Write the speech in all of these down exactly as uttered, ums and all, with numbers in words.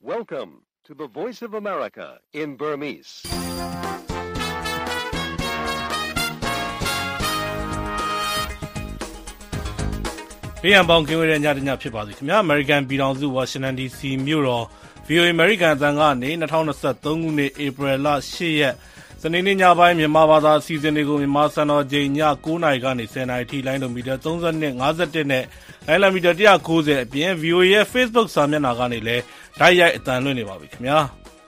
Welcome to the Voice of America in Burmese. ။ပြည်ံပေါင်းကင်းဝေးတဲ့ညတညဖြစ်ပါစေခင်ဗျာ။ American ပြည်ထောင်စု Washington ဒီ စီ မြို့တော် ဗီ အို အေ American အသံကနေ၂၀၂၃ခုနှစ်ဧပြီလ၈ရက်စနေနေ့ညပိုင်းမြန်မာဘာသာအစီအစဉ်တွေကိုမြန်မာစံတော်ချိန်ည၉နာရီကနေ၁၀နာရီထိလိုင်းလို့မီတာ၃၂ ၅၁နဲ့လိုင်းလံမီတာ၁၉၀အပြင် ဗီ အို အေ ရဲ့ Facebook စာမျက်နှာကနေလည်းဓာတ်ရိုက်အသံလွှင့်နေပါပြီခင်ဗျာ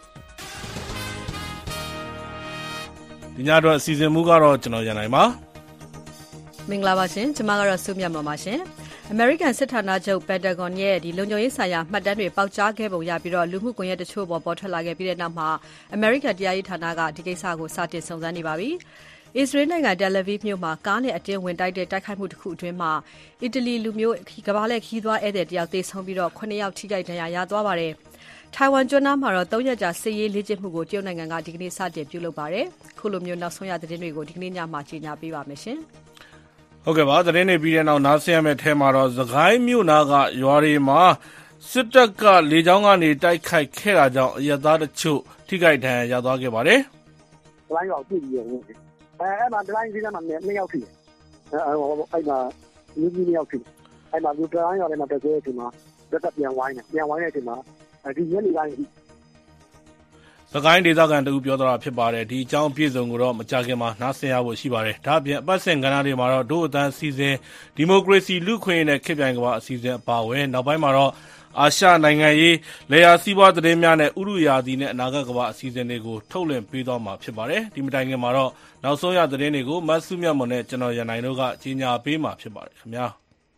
။ဒီညတော့အစီအစဉ်မူကတော့ကျွန်တော်ရန်နိုင်ပါမင်္ဂလာပါရှင်ကျွန်မကတော့စုမြတ်မှာပါရှင်။ American စစ်ဌာနချုပ် Pentagon ရဲ့ဒီလုံခြုံရေးဆိုင်ရာမှတ်တမ်းတွေပေါက်ကြားခဲ့ပုံရပြီးတော့လူမှုကွန်ရက်တချို့ပေါ်ပေါ်ထွက်လာခဲ့ပြီးတဲ့နောက်မှာ American တရားရေးဌာနကဒီကိစ္စကိုစတင်စုံစမ်းနေပါပြီ။ Israel နိုင်ငံ Tel Aviv မြို့မှာကားနဲ့အတင်းဝင်တိုက်တဲ့တိုက်ခိုက်မှုတစ်ခုအတွင်းမှာအီတလီလူမျိုးကမ္ဘာလှည့်ခီးသွွားဧည့်သည်တယောက်သေဆုံးပြီးတော့ခုနှစ်ယောက်ထိခိုက်ဒဏ်ရာရသွားပါတယ်။ထိုင်ဝမ်ကျွန်းမှာတော့သုံးရက်ကြာစစ်ရေးလေ့ကျင့်မှုကိုတရုတ်နိုင်ငံကဒီကနေ့စတင်ပြုလုပ်ပါတယ်။ခုလိုမျိုးနောက်ဆုံးရသတင်းတွေကိုဒီကနေ့ညမှာကြေညာပေးပါမယ်ရှင်။ဟုတ်ကဲ့ပါသတင်းတွေပြီးတဲ့နောက်နားဆင်ရမယ့်အထဲမှာတော့သခိုင်းမြို့နာကရွာတွေမှာစစ်တပ်ကလေကြောင်းကနေတိုက်ခိုက်ခဲ့တာကြောင့်အရပ်သားတချို့ထိခိုက်ဒဏ်ရာရသွားခဲ့ပါတယ်။ဒလိုင်းရောက်ပြည့်ပြီးတော့အဲအဲ့မှာဒလိုင်းစီးထဲမှာနှစ်ယောက်ထိတယ်။အဲအဲ့မှာလူကြီးနှစ်ယောက်ထိတယ်။အဲ့မှာလူဒလိုင်းရောက်တဲ့မှာတကယ်ဒီမှာတက်တက်ပြန်ဝိုင်းတယ်ပြန်ဝိုင်းတဲ့အချိန်မှာဒီညနေပိုင်းသခိုင်းဒေသခံတူပြောတာဖြစ်ပါတယ်ဒီအကြောင်းအပြည့်စုံကိုတော့မကြခင်မှာနားဆင်ရဖို့ရှိပါတယ်ဒါ့အပြင်အပတ်စဉ်ကဏ္ဍတွေမှာတော့ဒို့အတန်းအစီအစဉ်ဒီမိုကရေစီလူခွင့်ရေးနဲ့ခေတ်ပြိုင်ကမ္ဘာအစီအစဉ်အပါအဝင်နောက်ပိုင်းမှာတော့အာရှနိုင်ငံရေးလေယာစီးပွားသတင်းများနဲ့ဥရုယာသည်နဲ့အနာဂတ်ကမ္ဘာအစီအစဉ်တွေကိုထုတ်လွှင့်ပေးသွားမှာဖြစ်ပါတယ်ဒီမတိုင်ခင်မှာတော့နောက်ဆုံးရသတင်းတွေကိုမတ်စုမြတ်မွန်နဲ့ကျွန်တော်ရန်နိုင်တို့ကကြီးညာပေးမှာဖြစ်ပါတယ်ခင်ဗျာ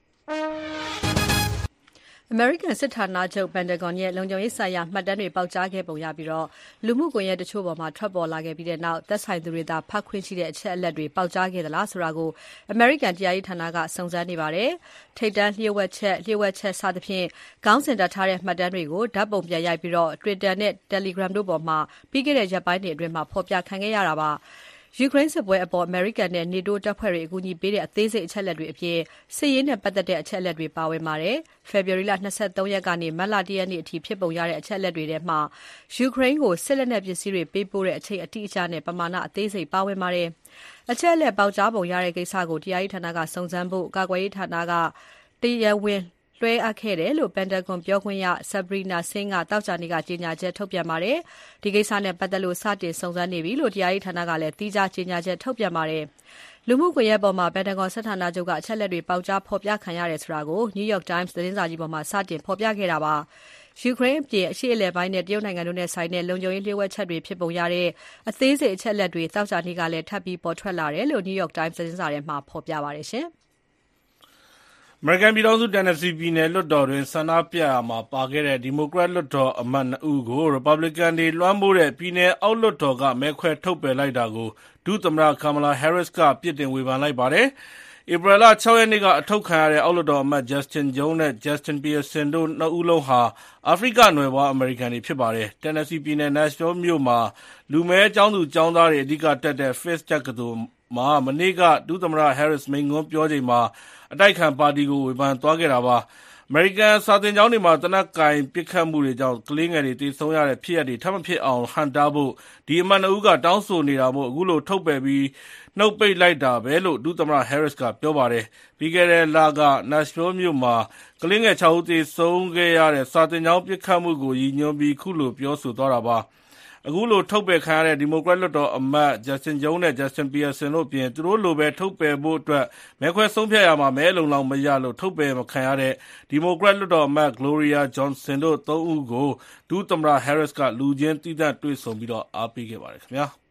American စစ်ဌာနချုပ် Pentagon ရဲ့လုံခြုံရေးဆိုင်ရာမှတ်တမ်းတွေပေါက်ကြားခဲ့ပုံရပြီးတော့လူမှုကွန်ရက်တချို့ပေါ်မှာထွက်ပေါ်လာခဲ့ပြီးတဲ့နောက်သက်ဆိုင်သူတွေသာဖတ်ခွင့်ရှိတဲ့အချက်အလက်တွေပေါက်ကြားခဲ့သလားဆိုတာကို American တရားရေးဌာနကစုံစမ်းနေပါတယ်။ထိပ်တန်းလျှို့ဝှက်ချက်လျှို့ဝှက်ချက်စသဖြင့်ခေါင်းစဉ်တပ်ထားတဲ့မှတ်တမ်းတွေကိုဓာတ်ပုံပြန်ရိုက်ပြီးတော့ Twitter နဲ့ Telegram တို့ပေါ်မှာပြီးခဲ့တဲ့ရက်ပိုင်းတွေအတွင်းမှာဖော်ပြခံခဲ့ရတာပါ။ယူကရိန်းစစ်ပွဲအပေါ် American နဲ့ NATO တပ်ဖွဲ့တွေအကူအညီပေးတဲ့အသေးစိတ်အချက်အလက်တွေအပြင်စစ်ရေးနဲ့ပတ်သက်တဲ့အချက်အလက်တွေပါဝင်ပါတယ်။ February လ၂၃ရက်ကနေမတ်လ၁ရက်နေ့အထိဖြစ်ပုံရတဲ့အချက်အလက်တွေထဲမှာယူကရိန်းကိုစစ်လက်နက်ပစ္စည်းတွေပေးပို့တဲ့အချိန်အတိအကျနဲ့ပမာဏအသေးစိတ်ပါဝင်ပါတယ်။အချက်အလက်ပေါက်ကြားပုံရတဲ့ကိစ္စကိုတရားရေးဌာနကစုံစမ်းဖို့ကာကွယ်ရေးဌာနကတရားဝင်လွှဲအပ်ခဲ့တယ်လို့ Pentagon ပြောခွင့်ရ Sabrina Singh ကတောက်ကြနေ့ကကြေညာချက်ထုတ်ပြန်ပါတယ်။ဒီကိစ္စနဲ့ပတ်သက်လို့စတင်စုံစမ်းနေပြီလို့တရားရေးဌာနကလည်းသီးခြားကြေညာချက်ထုတ်ပြန်ပါတယ်။လူမှုကွန်ရက်ပေါ်မှာ Pentagon စစ်ဌာနချုပ်ကအချက်အလက်တွေပေါက်ကြားဖော်ပြခံရတယ်ဆိုတာကို New York Times သတင်းစာကြီးပေါ်မှာစတင်ဖော်ပြခဲ့တာပါ။ယူကရိန်းအပြင်အရှေ့အလယ်ပိုင်းနဲ့တရုတ်နိုင်ငံတို့နဲ့ဆိုင်တဲ့လုံခြုံရေးလျှို့ဝှက်ချက်တွေဖြစ်ပုံရတဲ့အသေးစိတ်အချက်အလက်တွေတောက်ကြနေ့ကလည်းထပ်ပြီးပေါ်ထွက်လာတယ်လို့ New York Times သတင်းစာထဲမှာဖော်ပြပါတယ်ရှင်။အမေရိကန်ပြည်ထောင်စု Tennessee ပြည်နယ်လွှတ်တော်တွင်ဆန္ဒပြရာမှာပါခဲ့တဲ့ဒီမိုကရက်လွှတ်တော်အမတ်နှစ်ဦးကို Republican တွေလွှမ်းမိုးတဲ့ပြည်နယ်အောက်လွှတ်တော်ကမဲခွဲထုတ်ပယ်လိုက်တာကိုဒုသမ္မတ Kamala Harris ကပြစ်တင်ဝေဖန်လိုက်ပါတယ်။ဧပြီလ၆ရက်နေ့ကအထုတ်ခံရတဲ့အောက်လွှတ်တော်အမတ် Justin Jones နဲ့ Justin Pearson တို့နှစ်ဦးလုံးဟာအာဖရိကနွယ်ဖွားအမေရိကန်တွေဖြစ်ပါတယ်။ Tennessee ပြည်နယ် Nashville မြို့မှာလူမည်းကျောင်းသူကျောင်းသားတွေအဓိကတက်တဲ့ Fisk တက္ကသိုလ်မှာမနေ့ကဒုသမ္မတ Harris မိန့်ခွန်းပြောချိန်မှာအတိုက်ခံပါတီကိုဝေဖန်သွားခဲ့တာပါ။ အမေရိကန်စာသင်ကျောင်းတွေမှာသေနတ်ကင်ပစ်ခတ်မှုတွေကြောင့်ကလေးငယ်တွေသေဆုံးရတဲ့ဖြစ်ရပ်တွေထပ်မဖြစ်အောင်ဟန့်တားဖို့ဒီအမတ်နှစ်ဦးကတောင်းဆိုနေတာမို့အခုလိုထုတ်ပယ်ပြီးနှုတ်ပိတ်လိုက်တာပဲလို့ဒုသမ္မတ Harris ကပြောပါတယ်။ပြီးခဲ့တဲ့လက Nashville မြို့မှာကလေးငယ်ခြောက်ဦးသေဆုံးခဲ့ရတဲ့စာသင်ကျောင်းပစ်ခတ်မှုကိုရည်ညွှန်းပြီးခုလိုပြောဆိုသွားတာပါ။အခုလိုထုတ်ပယ်ခံရတဲ့ဒီမိုကရက်လွှတ်တော်အမတ် Justin Jones နဲ့ Justin Pearson တို့ပြင်သူတို့လိုပဲထုတ်ပယ်ဖို့အတွက်မဲခွဲဆုံးဖြတ်ရမှာမဲလုံလောက်မရလို့ထုတ်ပယ်မခံရတဲ့ဒီမိုကရက်လွှတ်တော်အမတ် Gloria Johnson တို့သုံးဦးကိုဒုသမ္မတ Harris ကလူချင်းသီးသန့်တွေ့ဆုံပြီးတော့အားပေးခဲ့ပါတယ်ခင်ဗျာ။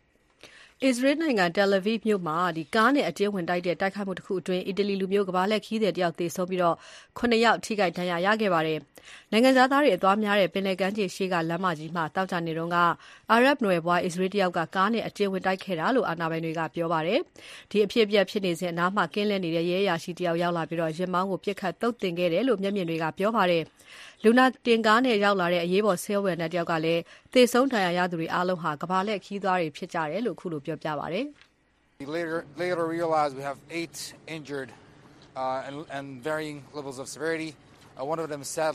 Israel နိုင်ငံ Tel Aviv မြို့မှာဒီကားနဲ့အတင်းဝင်တိုက်တဲ့တိုက်ခိုက်မှုတစ်ခုအတွင်းအီတလီလူမျိုးကမ္ဘာလှည့်ခီးသည်တယောက်သေဆုံးပြီးတော့ခုနှစ်ယောက်ထိခိုက်ဒဏ်ရာရခဲ့ပါတယ်။နိုင်ငံသားတွေအသွားများတဲ့ပင်လယ်ကမ်းခြေရှေ့ကလမ်းမကြီးမှာတောက်ကြနေတုန်းကအာရပ်နွယ်ဘွား Israel တယောက်ကကားနဲ့အတင်းဝင်တိုက်ခဲ့တာလို့အာဏာပိုင်တွေကပြောပါတယ်။ဒီအဖြစ်အပျက်ဖြစ်နေစဉ်အနားမှာကင်းလည်နေတဲ့ရဲအရာရှိတယောက်ရောက်လာပြီးတော့ရင်မောင်းကိုပြစ်ခတ်တုတ်တင်ခဲ့တယ်လို့မျက်မြင်တွေကပြောပါတယ်။လူနာတင်ကားနဲ့ရောက်လာတဲ့အရေးပေါ်ဆေးဝယ်တဲ့တယောက်ကလည်းသေဆုံးဒဏ်ရာရသူတွေအားလုံးဟာကမ္ဘာလှည့်ခီးသွားတွေဖြစ်ကြတယ်လို့ခုလိုပြောပြပါတယ်။ We later later realized we have eight injured uh, and, and varying levels of severity. Uh, one of them sadly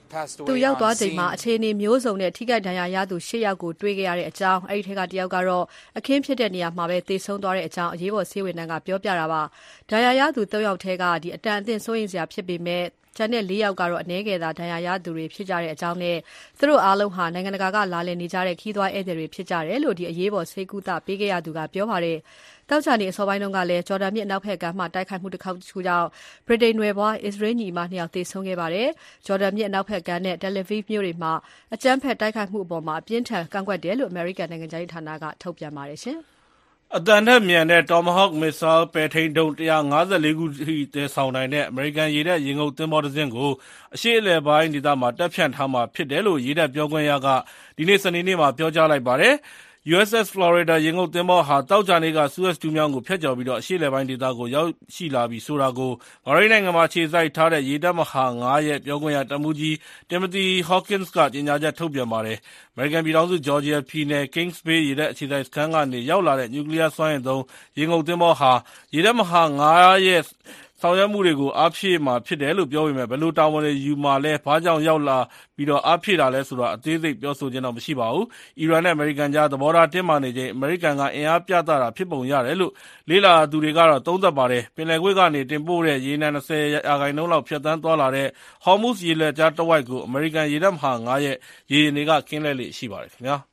passed သူ away ရောက် on သွားချိန် scene. မှာအခြေအနေမျိုးစုံနဲ့ထိခိုက်ဒဏ်ရာရသူ၈ယောက်ကိုတွေ့ခဲ့ရတဲ့အကြောင်းအဲ့ဒီထက်ကတယောက်ကတော့အခင်းဖြစ်တဲ့နေရာမှာပဲသေဆုံးသွားတဲ့အကြောင်းအရေးပေါ်ဆေးဝန်ထမ်းကပြောပြတာပါဒဏ်ရာရသူ၃ယောက်ထဲကဒီအတန်အသင့်စိုးရိမ်စရာဖြစ်ပေမဲ့ကျန်တဲ့၄ယောက်ကတော့အနေငယ်သာဒဏ်ရာရသူတွေဖြစ်ကြတဲ့အကြောင်းနဲ့သူတို့အားလုံးဟာနိုင်ငံတကာကလာလည်နေကြတဲ့ခီးသွွားဧည့်သည်တွေဖြစ်ကြတယ်လို့ဒီအရေးပေါ်ဆေးကုသပေးခဲ့ရသူကပြောပါတယ်တောက်ချာနေအစောပိုင်းတုန်းကလည်းဂျော်ဒန်မြစ်အနောက်ဘက်ကမ်းမှာတိုက်ခိုက်မှုတစ်ခေါက်တစ်ခုကြောင့်ဗြိတိန်နယ်ပွားအစ္စရေးညီမနှစ်ယောက်သေဆုံးခဲ့ပါတယ်ဂျော်ဒန်မြစ်အနောက်ဘက်ကမ်းနဲ့တယ်လီဗီဗ်မြို့တွေမှာအကြမ်းဖက်တိုက်ခိုက်မှုအပေါ်မှာအပြင်းထန်ကန့်ကွက်တယ်လို့အမေရိကန်နိုင်ငံခြားရေးဌာနကထုတ်ပြန်ပါတယ်ရှင်အတန်ထက်မြန်တဲ့ Tomahawk missile ပဲထိန်းဒုံးone fifty-fourခုထိတည်ဆောင်နိုင်တဲ့အမေရိကန်ရေတပ်ရေငုပ်သင်္ဘောတစ်စင်းကိုအရှေ့အလယ်ပိုင်းဒေသမှာတပ်ဖြန့်ထားမှာဖြစ်တယ်လို့ရေတပ်ပြောခွင့်ရကဒီနေ့စနေနေ့မှာပြောကြားလိုက်ပါတယ်။ U S S Florida ရေငုပ်သင်္ဘောဟာသောကြာနေ့က Suez တူးမြောင်းကိုဖြတ်ကျော်ပြီးအရှေ့အလယ်ပိုင်းဒေသကိုရောက်ရှိလာပြီဆိုတာကိုဘာရိန်းနိုင်ငံမှာခြေစိုက်ထားတဲ့ရေတပ်မဟာ၅ရဲ့ပြောခွင့်ရတပ်မှူးကြီး Timothy Hawkins ကကြေညာချက်ထုတ်ပြန်ပါတယ်။အမေရိကန်ပြည်ထောင်စုဂျော်ဂျီယာပြည်နယ် Kings Bay ရေတပ်အခြေစိုက်စခန်းကနေရောက်လာတဲ့နျူကလီးယားစွမ်းအင်သုံးရေငုပ်သင်္ဘောဟာရေတပ်မဟာ၅ရဲ့ဆောင်ရွက်မှုတွေကိုအားဖြည့်မှာဖြစ်တယ်လို့ပြောပေမဲ့ဘယ်လိုတာဝန်တွေယူမှာလဲဘာကြောင့်ရောက်လာပြီးတော့အားဖြည့်တာလဲဆိုတာအသေးစိတ်ပြောဆိုခြင်းတော့မရှိပါဘူး။အီရန်နဲ့အမေရိကန်ကြားသဘောထားတင်းမာနေချိန်အမေရိကန်ကအင်အားပြသတာဖြစ်ပုံရတယ်လို့လေ့လာသူတွေကတော့သုံးသပ်ပါတယ်။ပင်လယ်ကွေ့ကနေတင်ပို့တဲ့ရေနံtwentyရာခိုင်နှုန်းလောက်ဖြတ်သန်းသွားလာတဲ့ Hormuz ရေလက်ကြားတဝိုက်ကိုအမေရိကန်ရေတပ်မဟာ၅ရဲ့ရေယာဉ်တွေကကင်းလှည့်လေ့ရှိပါတယ်ခင်ဗျာ။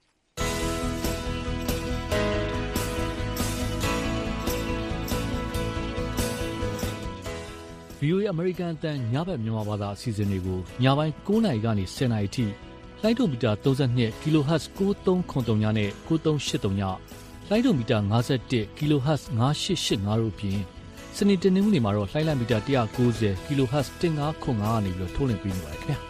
V O A အမေရိကန်အသံညဘက်မြန်မာဘာသာအစီအစဉ်တွေကိုညပိုင်းnineနာရီကနေtenနာရီထိလိုင်းဒိုမီတာthirty-two ကီလိုဟတ်ဇ်ninety-three ninety-threeနဲ့ninety-three eighty-threeလိုင်းဒိုမီတာfifty-oneကီလိုဟတ်ဇ်fifty-eight eighty-fiveတို့ဖြင့်စနေတနင်္ဂနွေမှာတော့လိုင်းလံမီတာone ninetyကီလိုဟတ်ဇ်fifteen ninetyကနေပြီးတော့ထုတ်လွှင့်ပေးနေပါတယ်ခင်ဗျာ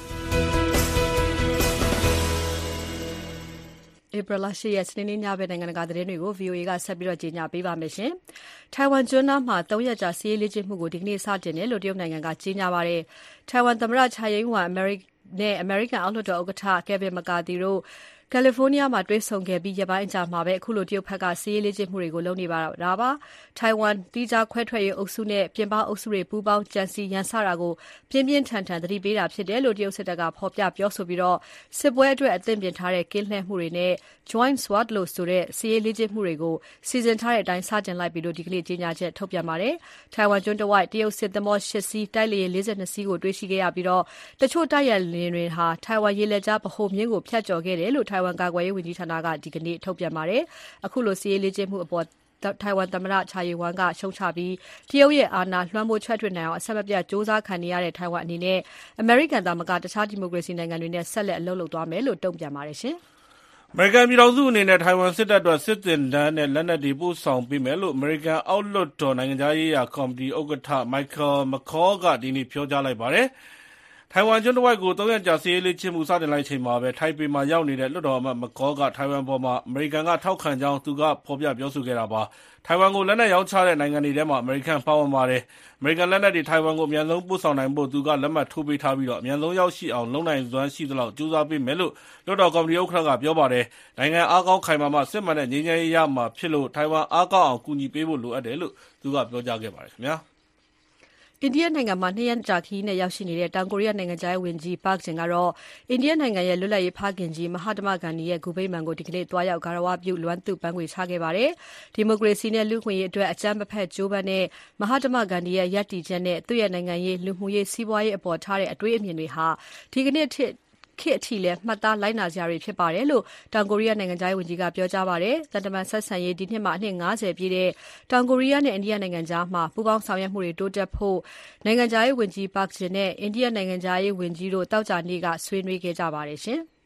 ဧပြီလeightရက်စနေနေ့ညဘက်နိုင်ငံတကာသတင်းတွေကို V O A ကဆက်ပြီးတော့ကြေညာပေးပါမယ်ရှင်။ထိုင်ဝမ်ကျွန်းနားမှာthreeရက်ကြာစီးရေးလေ့ကျင့်မှုကိုဒီကနေ့စတင်တယ်လို့တရုတ်နိုင်ငံကကြေညာပါတယ်။ထိုင်ဝမ်သမ္မတချာယင်းဝမ်အမေရိနဲ့အမေရိကန်အောက်လွှတ်တော်ဥက္ကဋ္ဌကယ်ဗင်မကာသီတို့ကယ်လီဖိုးနီးယားမှာတွေ့ဆုံခဲ့ပြီးရက်ပိုင်းအကြာမှာပဲအခုလိုတရုတ်ဘက်ကစီးရေးလေ့ကျင့်မှုတွေကိုလုပ်နေပါတာပါ။ထိုင်ဝမ်တီးခြားခွဲထွက်ရေးအုပ်စုနဲ့ပြင်ပအုပ်စုတွေပူးပေါင်းကြံစည်ရန်စတာကိုပြင်းပြင်းထန်ထန်သတိပေးတာဖြစ်တယ်လို့တရုတ်စစ်တပ်ကဖော်ပြပြောဆိုပြီးတော့စစ်ပွဲအတွက်အသင့်ပြင်ထားတဲ့ကင်းလှည့်မှုတွေနဲ့ Joint Sword လို့ဆိုတဲ့စီးရေးလေ့ကျင့်မှုတွေကိုစီစဉ်ထားတဲ့အတိုင်းစတင်လိုက်ပြီလို့ဒီကနေ့ကြေညာချက်ထုတ်ပြန်ပါတယ်။ထိုင်ဝမ်ကျွန်းတဝိုက်တရုတ်စစ်သင်္ဘောeightစီးတိုက်လေယာဉ်forty-twoစီးကိုတွေ့ရှိခဲ့ရပြီးတော့တချို့တိုက်ရလင်းတွေဟာထိုင်ဝမ်ရေလက်ကြားဗဟိုမြင်းကိုဖြတ်ကျော်ခဲ့တယ်လို့ထိုင်ဝမ်ကာကွယ်ရေးဝန်ကြီးဌာနကဒီကနေ့ထုတ်ပြန်ပါတယ်။အခုလိုစီးရေးလေ့ကျင့်မှုအပေါ်ထိုင်ဝမ်သမ္မတချာယီဝမ်ကရှုံချပြီးတရုတ်ရဲ့အာဏာလွှမ်းမိုးချဲ့ထွေးနိုင်အောင်အဆက်မပြတ်စ조사ခံနေရတဲ့ထိုင်ဝမ်အနေနဲ့အမေရိကန်သားမကတခြားဒီမိုကရေစီနိုင်ငံတွေနဲ့ဆက်လက်အလုပ်လုပ်သွားမယ်လို့တုံ့ပြန်ပါတယ်ရှင်။အမေရိကန်ပြည်ထောင်စုအနေနဲ့ထိုင်ဝမ်စစ်တပ်အတွက်စစ်သင်တန်းနဲ့လက်နက်တွေပို့ဆောင်ပေးမယ်လို့အမေရိကန်အောက်လွှတ်တော်နိုင်ငံခြားရေးရာကော်မတီဥက္ကဋ္ဌ Michael McCaul ကဒီနေ့ပြောကြားလိုက်ပါတယ်။ထိုင်ဝမ်ကျွန်းတဝိုက်ကိုthreeရက်ကြာစစ်ရေးလေ့ကျင့်မှုစတင်လိုက်ချိန်မှာပဲထိုင်ပေမှာရောက်နေတဲ့လွှတ်တော်အမတ် McCaul ကထိုင်ဝမ်ပေါ်မှာအမေရိကန်ကထောက်ခံကြောင်းသူကဖော်ပြပြောဆိုခဲ့တာပါ။ထိုင်ဝမ်ကိုလက်နက်ရောင်းချတဲ့နိုင်ငံတွေထဲမှာအမေရိကန်ပါဝင်ပါတယ်။အမေရိကန်လက်နက်တွေထိုင်ဝမ်ကိုအမြန်ဆုံးပို့ဆောင်နိုင်ဖို့သူကလက်မှတ်ထိုးပေးထားပြီးတော့အမြန်ဆုံးရောက်ရှိအောင်လုပ်နိုင်စွမ်းရှိသလောက်ကြိုးစားပေးမယ်လို့လွှတ်တော်ကော်မတီဥက္ကဋ္ဌကပြောပါတယ်။နိုင်ငံအားကောင်းခိုင်မာမှစစ်မှန်တဲ့ငြိမ်းချမ်းရေးရမှာဖြစ်လို့ထိုင်ဝမ်အားကောင်းအောင်ကူညီပေးဖို့လိုအပ်တယ်လို့သူကပြောကြားခဲ့ပါတယ်ခင်ဗျာ။အိန္ဒိယနိုင်ငံမှာtwoရက်ကြာခရီးနဲ့ရောက်ရှိနေတဲ့တောင်ကိုရီးယားနိုင်ငံခြားရေးဝန်ကြီး Park Jin ကတော့အိန္ဒိယနိုင်ငံရဲ့လွတ်လပ်ရေးဖခင်ကြီးမဟာတမဂန္ဒီရဲ့ဂူဗိမာန်ကိုဒီကနေ့သွားရောက်ဂါရဝပြုလွမ်းသူ့ပန်းခွေချခဲ့ပါတယ်။ဒီမိုကရေစီနဲ့လူ့အခွင့်အရေးအတွက်အကြမ်းမဖက်ကြိုးပမ်းတဲ့မဟာတမဂန္ဒီရဲ့ရပ်တည်ချက်နဲ့သူ့ရဲ့နိုင်ငံရေးလူမှုရေးစီးပွားရေးအပေါ်ထားတဲ့အတွေးအမြင်တွေဟာဒီကနေ့ခေတ်အထိလည်းမှတ်သားလိုက်နာစရာတွေဖြစ်ပါတယ်လို့တောင်ကိုရီးယားနိုင်ငံခြားရေးဝန်ကြီးကပြောကြားပါတယ်။သံတမန်ဆက်ဆံရေးဒီနှစ်မှာအနှစ်fiftyပြည့်တဲ့တောင်ကိုရီးယားနဲ့အိန္ဒိယနိုင်ငံကြားမှာပူးပေါင်းဆောင်ရွက်မှုတွေတိုးတက်ဖို့နိုင်ငံခြားရေးဝန်ကြီး Park Jin နဲ့အိန္ဒိယနိုင်ငံခြားရေးဝန်ကြီးတို့တောက်ကြနေ့ကဆွေးနွေးခဲ့ကြပါတယ်ရှင်။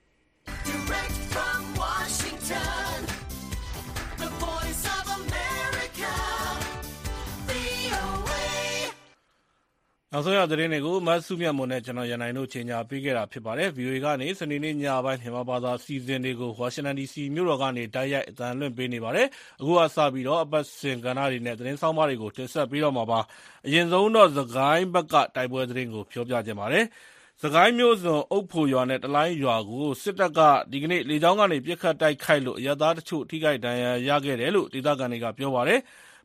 နောက်ဆုံးရသတင်းတွေကိုမတ်စုမြတ်မွန်နဲ့ကျွန်တော်ရန်နိုင်တို့ချိန်ညာပေးခဲ့တာဖြစ်ပါတယ်။ V O A ကနေစနေနေ့ညပိုင်းမြန်မာဘာသာစီစဉ်တွေကိုဝါရှင်တန် D C မြို့တော်ကနေတိုက်ရိုက်အသံလွှင့်ပေးနေပါတယ်။အခုကစပြီးတော့အပတ်စဉ်ကဏ္ဍတွေနဲ့သတင်းဆောင်မတွေကိုတင်ဆက်ပေးတော့မှာပါ။အရင်ဆုံးတော့စကိုင်းဘက်ကတိုက်ပွဲသတင်းကိုပြောပြခြင်းပါတယ်။စကိုင်းမြို့စွန်အုပ်ဖို့ရွာနဲ့တလိုင်းရွာကိုစစ်တပ်ကဒီကနေ့လေကြောင်းကနေပြစ်ခတ်တိုက်ခိုက်လို့အရသားတချို့ထိခိုက်ဒဏ်ရာရခဲ့တယ်လို့ဒေသခံတွေကပြောပါတယ်။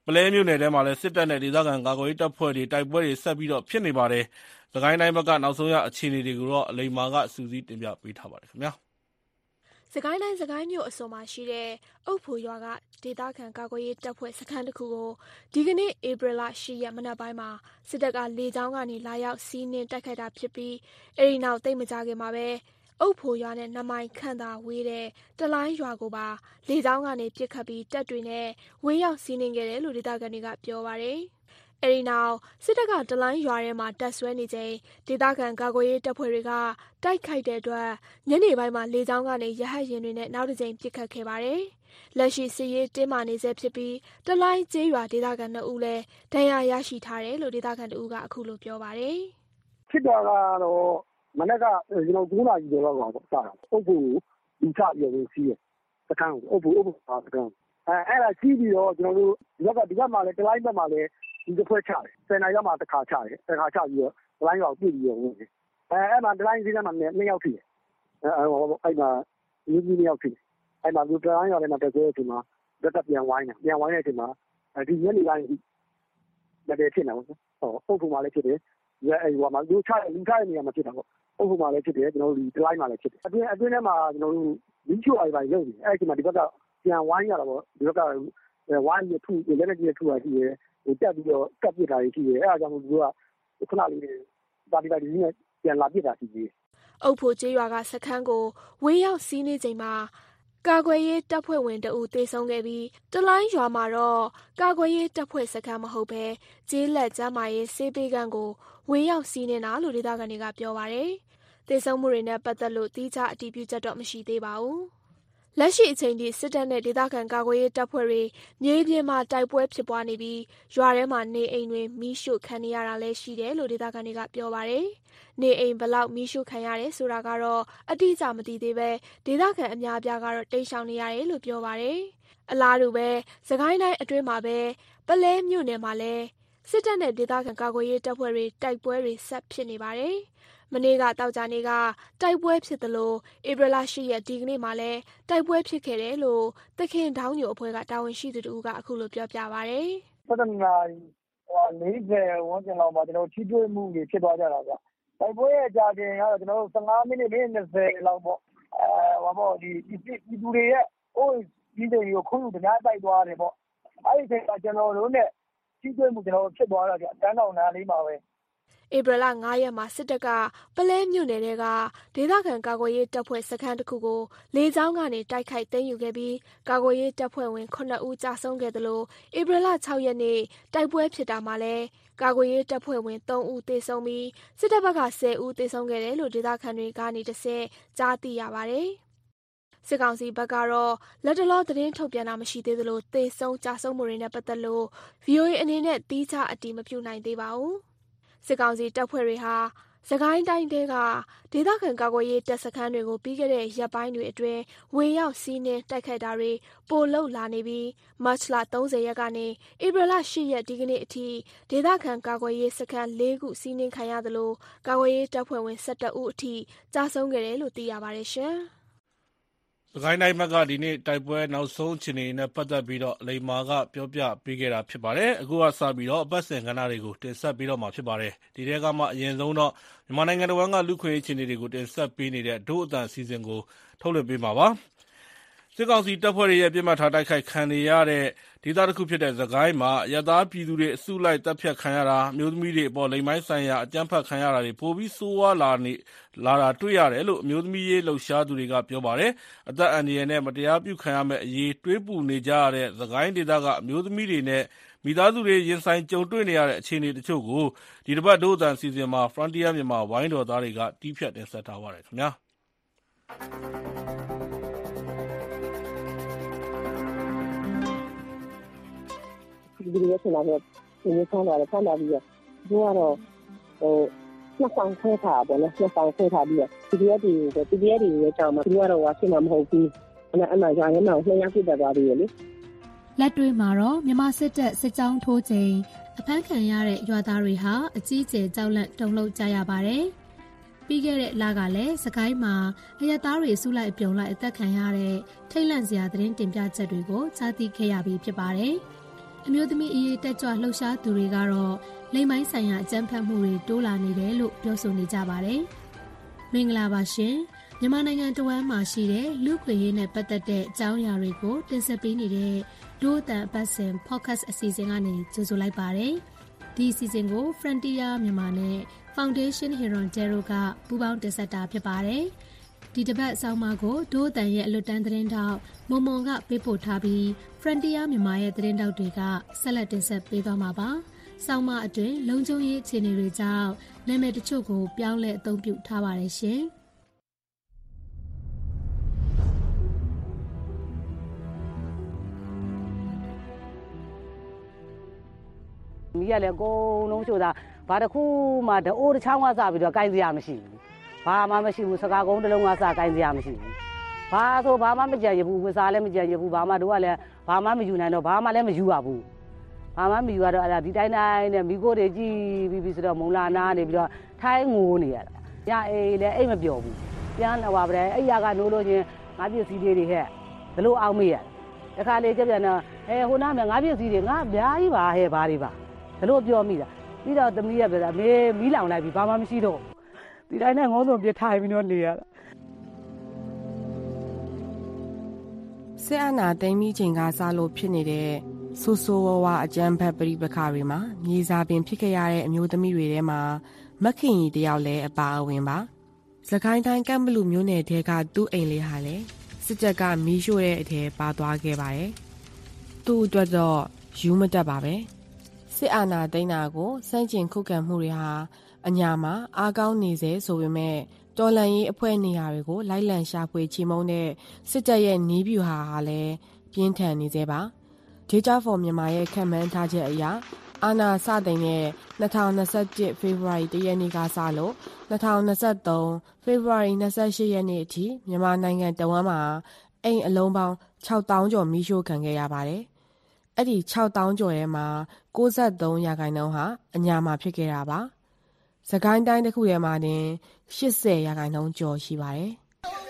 ပုလဲမြို့နယ်ထဲမှာလည်းစစ်တပ်နဲ့ဒေသခံကာကွယ်ရေးတပ်ဖွဲ့တွေတိုက်ပွဲတွေဆက်ပြီးဖြစ်နေပါတယ်။စစ်ကိုင်းတိုင်းဘက်ကနောက်ဆုံးရအခြေအနေတွေကိုတော့အလိမ္မာကစူးစီးတင်ပြပေးထားပါတယ်ခင်ဗျာ။စကိုင်းတိုင်းစကိုင်းမြို့အစွန်မှာရှိတဲ့အုတ်ဖိုရွာကဒေသခံကာကွယ်ရေးတပ်ဖွဲ့စခန်းတစ်ခုကိုဒီကနေ့ဧပြီလ၈ရက်မနက်ပိုင်းမှာစစ်တပ်ကလေကြောင်းကနေလာရောက်စီးနင်းတိုက်ခိုက်တာဖြစ်ပြီးအဲဒီနောက်သိပ်မကြာခင်မှာပဲအုတ်ဖိုရွာနဲ့နှစ်မိုင်ခန့်သာဝေးတဲ့တလိုင်းရွာကိုပါလေကြောင်းကနေပစ်ခတ်ပြီးတပ်တွေနဲ့ဝင်းရောက်စီးနင်းခဲ့တယ်လို့ဒေသခံတွေကပြောပါတယ်။အဲဒီနောက်စစ်တပ်ကတလိုင်းရွာထဲမှာတပ်ဆွဲနေချိန်ဒေသခံကာကွယ်ရေးတပ်ဖွဲ့တွေကတိုက်ခိုက်တဲ့အတွက်ညနေပိုင်းမှာလေကြောင်းကနေရဟတ်ယာဉ်တွေနဲ့နောက်တစ်ကြိမ်ပစ်ခတ်ခဲ့ပါတယ်။လက်ရှိစစ်ရေးတင်းမာနေဆဲဖြစ်ပြီးတလိုင်းကျေးရွာဒေသခံနှစ်ဦးလည်းဒဏ်ရာရရှိထားတယ်လို့ဒေသခံတဦးကအခုလိုပြောပါတယ်။ဖြစ်တာကတော့မနေ့ကကျွန်တော်၉နာရီကျော်လောက်ပါပေါ့စတာအုပ်ဖို့ဒီချပြီးတော့စီးရစခန်းကိုအုပ်ဖို့အုပ်ဖို့စခန်းအဲအဲ့ဒါစီးပြီးတော့ကျွန်တော်တို့ဒီဘက်ကဒီဘက်မှာလည်းတလိုင်းဘက်မှာလည်းဒီတစ်ဖွဲ့ချတယ်ဆယ်နာရီမှတစ်ခါချတယ်တစ်ခါချပြီးတော့တလိုင်းရောက်ပြည့်ပြီးတော့ဝင်တယ်အဲအဲ့မှာတလိုင်းစီးထဲမှာနှစ်ယောက်ဖြစ်တယ်အဲအဲ့မှာလူကြီးနှစ်ယောက်ဖြစ်တယ်အဲ့မှာလူတလိုင်းရောက်တယ်မှာတက်သေးတယ်ဒီမှာတက်တက်ပြန်ဝိုင်းတယ်ပြန်ဝိုင်းတဲ့အချိန်မှာဒီညနေပိုင်းလက်တွေဖြစ်နေတော့ဟောအုပ်ဖို့မှလည်းဖြစ်တယ်ရဲအဲ့ဟိုမှာလူချလူချတဲ့နေရာမှာဖြစ်တာပေါ့အုပ်ဖို့မှလည်းဖြစ်တယ်ကျွန်တော်တို့ဒီတလိုင်းမှာလည်းဖြစ်တယ်အတွင်းအတွင်းထဲမှာကျွန်တော်တို့လီချိုအိုင်ပိုင်းလုပ်နေအဲ့ဒီမှာဒီဘက်ကပြန်ဝိုင်းရတာပေါ့ဒီဘက်ကဝိုင်းရထူလက်နဲ့ကြီးထူတာရှိတယ်ဟိုတက်ပြီးတော့ကပ်ပစ်တာရှိတယ်အဲ့ဒါကြောင့်မို့သူကခဏလေးပါတီပါတီနဲ့ပြန်လာပစ်တာရှိတယ်အုပ်ဖို့ကျေးရွာကစခန်းကိုဝင်းရောက်စီးနေချိန်မှာကာကွယ်ရေးတပ်ဖွဲ့ဝင်တအူသေဆုံးခဲ့ပြီးတလိုင်းရွာမှာတော့ကာကွယ်ရေးတပ်ဖွဲ့စခန်းမဟုတ်ဘဲကျေးလက်ကျမ်းမာရေးစေးပေးကန်းကိုဝင်းရောက်စီးနေတာလို့ဒေသခံတွေကပြောပါတယ်။သေဆုံးမှုတွေနဲ့ပတ်သက်လို့တိကျအတည်ပြုချက်တော့မရှိသေးပါဘူး။လက်ရှိအချိန်ထိစစ်တပ်နဲ့ဒေသခံကာကွယ်ရေးတပ်ဖွဲ့တွေမြေပြင်မှာတိုက်ပွဲဖြစ်ပွားနေပြီးရွာထဲမှာနေအိမ်တွေမီးရှို့ခံရတာလည်းရှိတယ်လို့ဒေသခံတွေကပြောပါတယ်။နေအိမ်ဘလောက်မီးရှို့ခံရတယ်ဆိုတာကတော့အတိအကျမသိသေးပဲဒေသခံအများအပြားကတော့တိတ်ရှောင်နေရတယ်လို့ပြောပါတယ်။အလားတူပဲစကိုင်းတိုင်းအတွင်းမှာပဲပလဲမြို့နယ်မှာလည်းစစ်တပ်နဲ့ဒေသခံကာကွယ်ရေးတပ်ဖွဲ့တွေတိုက်ပွဲတွေဆက်ဖြစ်နေပါတယ်။မနေ့ကတောက်ကြနေ့ကတိုက်ပွဲဖြစ်သလိုဧပြီလ၈ရက်ဒီကနေ့မှလည်းတိုက်ပွဲဖြစ်ခဲ့တယ်လို့သခင်တောင်းညိုအဖွဲ့ကတာဝန်ရှိသူတို့ကအခုလိုပြောပြပါဗျ။ဆက်တနာဟိုလေးဆယ်ဝန်းကျင်လောက်မှာကျွန်တော်ထိတွေ့မှုတွေဖြစ်သွားကြတာဗျ။တိုက်ပွဲရဲ့ကြာချိန်ကတော့ကျွန်တော်တို့၁၅မိနစ်လေး၂၀လောက်ပေါ့အဲဟောပေါ့ဒီဒီသူတွေရဲ့အိုးဒီတွေကိုခုံတရားတိုက်သွားတယ်ပေါ့။အဲ့ဒီချိန်မှာကျွန်တော်တို့နဲ့ထိတွေ့မှုကျွန်တော်ဖြစ်သွားတာကြအတန်းတော်နာလေးမှာပဲဧပြီလ၅ရက်မှာစစ်တပ်ကပလဲမြို့နယ်တွေကဒေသခံကာကွယ်ရေးတပ်ဖွဲ့စခန်းတစ်ခုကိုလေကြောင်းကနေတိုက်ခိုက်သိမ်းယူခဲ့ပြီးကာကွယ်ရေးတပ်ဖွဲ့ဝင်ခုနှစ်ဦးကြာဆုံးခဲ့သလိုဧပြီလ၆ရက်နေ့တိုက်ပွဲဖြစ်တာမှာလည်းကာကွယ်ရေးတပ်ဖွဲ့ဝင်၃ဦးသေဆုံးပြီးစစ်တပ်ဘက်က၁၀ဦးသေဆုံးခဲ့တယ်လို့ဒေသခံတွေကနေတဆင့်ကြားသိရပါတယ်။စစ်ကောင်စီဘက်ကတော့လက်တလောသတင်းထုတ်ပြန်တာမရှိသေးသလိုသေဆုံးကြာဆုံးမှုတွေနဲ့ပတ်သက်လို့ ဗွီအိုအေ အနေနဲ့သီးခြားအတည်မပြုနိုင်သေးပါဘူး။စစ်ကောင်စီတပ်ဖွဲ့တွေဟာစကိုင်းတိုင်းတဲကဒေသခံကာကွယ်ရေးတပ်စခန်းတွေကိုပြီးခဲ့တဲ့ရက်ပိုင်းတွေအတွင်းဝင်ရောက်စီးနင်းတိုက်ခိုက်တာတွေပိုလုပ်လာနေပြီးမတ်လ၃၀ရက်ကနေဧပြီလ၈ရက်ဒီကနေ့အထိဒေသခံကာကွယ်ရေးစခန်း၄ခုစီးနင်းခံရသလိုကာကွယ်ရေးတပ်ဖွဲ့ဝင်၁၁ဦးအထိကြာဆုံးခဲ့တယ်လို့သိရပါတယ်ရှင်။စကိုင်းတိုင်းဘက်ကဒီနေ့တိုက်ပွဲနောက်ဆုံးအခြေအနေနဲ့ပတ်သက်ပြီးတော့အလိမ္မာကပြောပြပေးခဲ့တာဖြစ်ပါတယ်။အခုကစပြီးတော့အပတ်စဉ်ကဏ္ဍတွေကိုတင်ဆက်ပေးတော့မှာဖြစ်ပါတယ်။ဒီထဲကမှအရင်ဆုံးတော့မြန်မာနိုင်ငံတော်ကလူခွင့်အခြေအနေတွေကိုတင်ဆက်ပေးနေတဲ့ဒို့အတန်အစီအစဉ်ကိုထုတ်လွှင့်ပေးမှာပါ။စစ်ကောင်စီတပ်ဖွဲ့တွေရဲ့ပြစ်မှတ်ထားတိုက်ခိုက်ခံရတဲ့ဒေသတစ်ခုဖြစ်တဲ့စကိုင်းမှာအရပ်သားပြည်သူတွေအစုလိုက်တပ်ဖြတ်ခံရတာအမျိုးသမီးတွေအပေါ်လိင်ပိုင်းဆိုင်ရာအကြမ်းဖက်ခံရတာတွေပိုပြီးဆိုးဝါးလာနေလာတာတွေ့ရတယ်လို့အမျိုးသမီးရေးလှုပ်ရှားသူတွေကပြောပါတယ်။အသက်အန္တရာယ်နဲ့မတရားပြုခံရမယ့်အရေးတွေးပူနေကြရတဲ့စကိုင်းဒေသကအမျိုးသမီးတွေနဲ့မိသားစုတွေရင်ဆိုင်ကြုံတွေ့နေရတဲ့အခြေအနေတချို့ကိုဒီတစ်ပတ်ဒို့အတန်အစီအစဉ်မှာ Frontier မြန်မာဝိုင်းတော်သားတွေကတီးဖြတ်တင်ဆက်ထားပါတယ်ခင်ဗျာ။ဒီလိုဆက်လာတော့ဒီလိုဆောင်းလာတော့ဆောင်းလာပြီးတော့သူကတော့ဟိုနှစ်ဆောင်ခွဲထားပါတော့နှစ်ဆောင်ခွဲထားပြီးတော့ဒီရက်ဒီဒီရက်ဒီရဲ့ကြောင်မှာသူကတော့ဝါရှိမှာမဟုတ်ဘူးအဲ့ဒါအမှကြာရင်တော့နှစ်ယောက်ပြတ်သွားသေးတယ်လေလက်တွေ့မှာတော့မြန်မာစစ်တပ်စစ်ကြောင်းထိုးချိန်အဖမ်းခံရတဲ့ရွာသားတွေဟာအကြီးအကျယ်ကြောက်လန့်တုန်လှုပ်ကြရပါတယ်ပြီးခဲ့တဲ့လကလည်းစကိုင်းမှာအရက်သားတွေစုလိုက်ပြုံလိုက်အသက်ခံရတဲ့ထိတ်လန့်စရာသတင်းတင်ပြချက်တွေကိုကြားသိခဲ့ရပြီးဖြစ်ပါတယ်အမျိုးသမီးအရေးတက်ကြွလှုပ်ရှားသူတွေကတော့လိင်ပိုင်းဆိုင်ရာအကြမ်းဖက်မှုတွေတိုးလာနေတယ်လို့ပြောဆိုနေကြပါတယ်။မင်္ဂလာပါရှင်။မြန်မာနိုင်ငံတဝန်းမှာရှိတဲ့လူ့ခွင့်ရေးနဲ့ပတ်သက်တဲ့အကြောင်းအရာတွေကိုတင်ဆက်ပေးနေတဲ့ဒို့အတန်အပတ်စဉ် podcast အစီအစဉ်ကနေကြိုဆိုလိုက်ပါတယ်။ဒီအစီအစဉ်ကို Frontier မြန်မာနဲ့ Foundation Hirondelle ကပူးပေါင်းတင်ဆက်တာဖြစ်ပါတယ်။ဒီတစ်ပတ်အဆောင်အမကိုဒို့အတန်ရဲ့အလွတ်တန်းသတင်းတောက်မွန်မွန်ကပေးပို့ထားပြီး Frontier မြန်မာရဲ့သတင်းတောက်တွေကဆက်လက်တင်ဆက်ပေးသွားမှာပါ။ဆောင်းမအတွင်းလုံခြုံရေးအခြေအနေတွေကြောင့်နာမည်တချို့ကိုပြောင်းလဲအသုံးပြုထားပါတယ်ရှင်။မိရလေအကုန်လုံးချို့တာဘာတစ်ခုမှတအိုးတစ်ချောင်းကစပြီးတော့ကိုင်းစရာမရှိဘူးဘာမှမရှိဘူးစကားကုန်းတစ်လုံးကစကိုင်းစရာမရှိဘူးဘာဆိုဘာမှမကြံရဘူးဝစားလည်းမကြံရဘူးဘာမှတို့ကလည်းဘာမှမယူနိုင်တော့ဘာမှလည်းမယူရဘူးဘာမှမယူရတော့အဲ့ဒါဒီတိုင်းတိုင်းနဲ့မိကိုတွေကြည့်ပြီးပြီးဆိုတော့မုံလာနာနေပြီးတော့ထိုင်းငိုနေရတာညအေးလည်းအိတ်မပြောဘူးပြန်တော့ပါပဲအဲ့ရကနိုးလို့ချင်းငါပစ္စည်းလေးတွေဟဲ့ဘလို့အောင်မေးရတခါလေကြပြန်တော့အဲဟိုနားမှာငါပစ္စည်းတွေငါအများကြီးပါဟဲ့ဘာတွေပါဘလို့ပြောမိတာပြီးတော့သမီးရပြတာမေးမီးလောင်လိုက်ပြီဘာမှမရှိတော့ဒီတိုင်းနဲ့ငုံးစုံပြထိုင်ပြီးတော့နေရတာစစ်အာဏာသိမ်းပြီးချိန်ကစလို့ဖြစ်နေတဲ့ဆိုးဆိုးဝါးဝါအကြမ်းဖက်ပဋိပက္ခတွေမှာမြေစာပင်ဖြစ်ခဲ့ရတဲ့အမျိုးသမီးတွေထဲမှာမခင်ကြီးတယောက်လည်းအပါအဝင်ပါစကိုင်းတိုင်းကမ်ဘလူမျိုးနယ်ထဲကသူ့အိမ်လေးဟာလည်းစစ်တပ်ကမီးရှို့တဲ့အထဲပါသွားခဲ့ပါတယ်သူ့အတွက်တော့ယူမတက်ပါပဲစစ်အာဏာသိမ်းတာကိုစန့်ကျင်ခုခံမှုတွေဟာအညာမှာအားကောင်းနေစေဆိုပေမဲ့တော်လှန်ရေးအဖွဲ့နေရာတွေကိုလိုက်လံရှာဖွေချေမှုန်းတဲ့စစ်တပ်ရဲ့နီးဗျူဟာဟာလည်းပြင်းထန်နေသေးပါ Data for မြန်မာရဲ့ခန့်မှန်းထားချက်အရအာဏာစတင်တဲ့၂၀၂၁ဖေဖော်ဝါရီလရက်နေ့ကစလို့၂၀၂၃ဖေဖော်ဝါရီလ၂၈ရက်နေ့အထိမြန်မာနိုင်ငံတဝန်းမှာအိမ်အလုံးပေါင်း၆သောင်းကျော်မီးရှို့ခံခဲ့ရပါတယ်။အဲ့ဒီ၆သောင်းကျော်ထဲမှာ၉၃ရာခိုင်နှုန်းဟာအညာမှာဖြစ်ခဲ့တာပါ။စကိုင်းတိုင်းတစ်ခုထဲမှာတင်၈၀ရာခိုင်နှုန်းကျော်ရှိပါတယ်။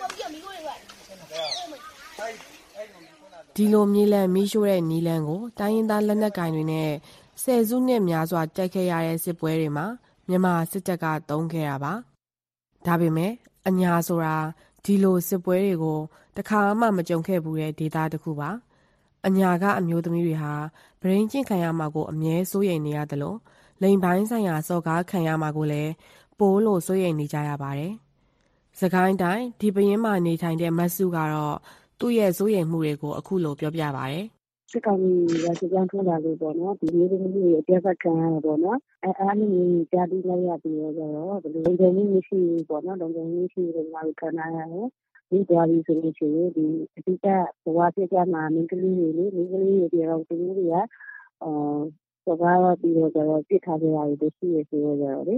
ဒီလိုမြေလံမီးရှို့တဲ့နီလန်ကိုတိုင်းရင်းသားလက်နက်ကင်တွေနဲ့ဆယ်စုနှစ်များစွာတိုက်ခဲ့ရတဲ့စစ်ပွဲတွေမှာမြန်မာစစ်တပ်ကတုံးခဲ့တာပါ။ဒါပေမဲ့အညာဆိုတာဒီလိုစစ်ပွဲတွေကိုတခါမှမကြုံခဲ့ဘူးတဲ့ဒေသတစ်ခုပါ။အညာကအမျိုးသမီးတွေဟာဗရင်းကျင့်ခံရမှာကိုအမြဲစိုးရိမ်နေရတယ်လို့လိန်ပိုင်းဆိုင်ရာစော်ကားခံရမှာကိုလည်းပိုးလို့စိုးရိမ်နေကြရပါတယ်။စကိုင်းတိုင်းဒီပရင်မှာနေထိုင်တဲ့မတ်စုကတော့သူ့ရဲ့စိုးရိမ်မှုတွေကိုအခုလိုပြောပြပါတယ်။စစ်ကောင်စီကစကြံထုံးတာလို့ပေါ့နော်ဒီမျိုးသမီးတွေအပြတ်ဖက်ခံရတာပေါ့နော်အဲအားမျိုးကြားပြီးလိုက်ရပြီးတော့ဘယ်လိုလုံခြုံမှုမရှိဘူးပေါ့နော်လုံခြုံမှုမရှိဘူးငါတို့ခံရရတယ်ဒီသွားပြီးဆိုလို့ရှိရင်ဒီအတိအကျဘဝပြကြမှာမင်းကလေးတွေလေမင်းကလေးတွေပြောသူတို့တွေကအာစကားပြီးတော့တော့ပြစ်ထားကြရတယ်တို့ရှိရဆိုတော့ကြတော့လေ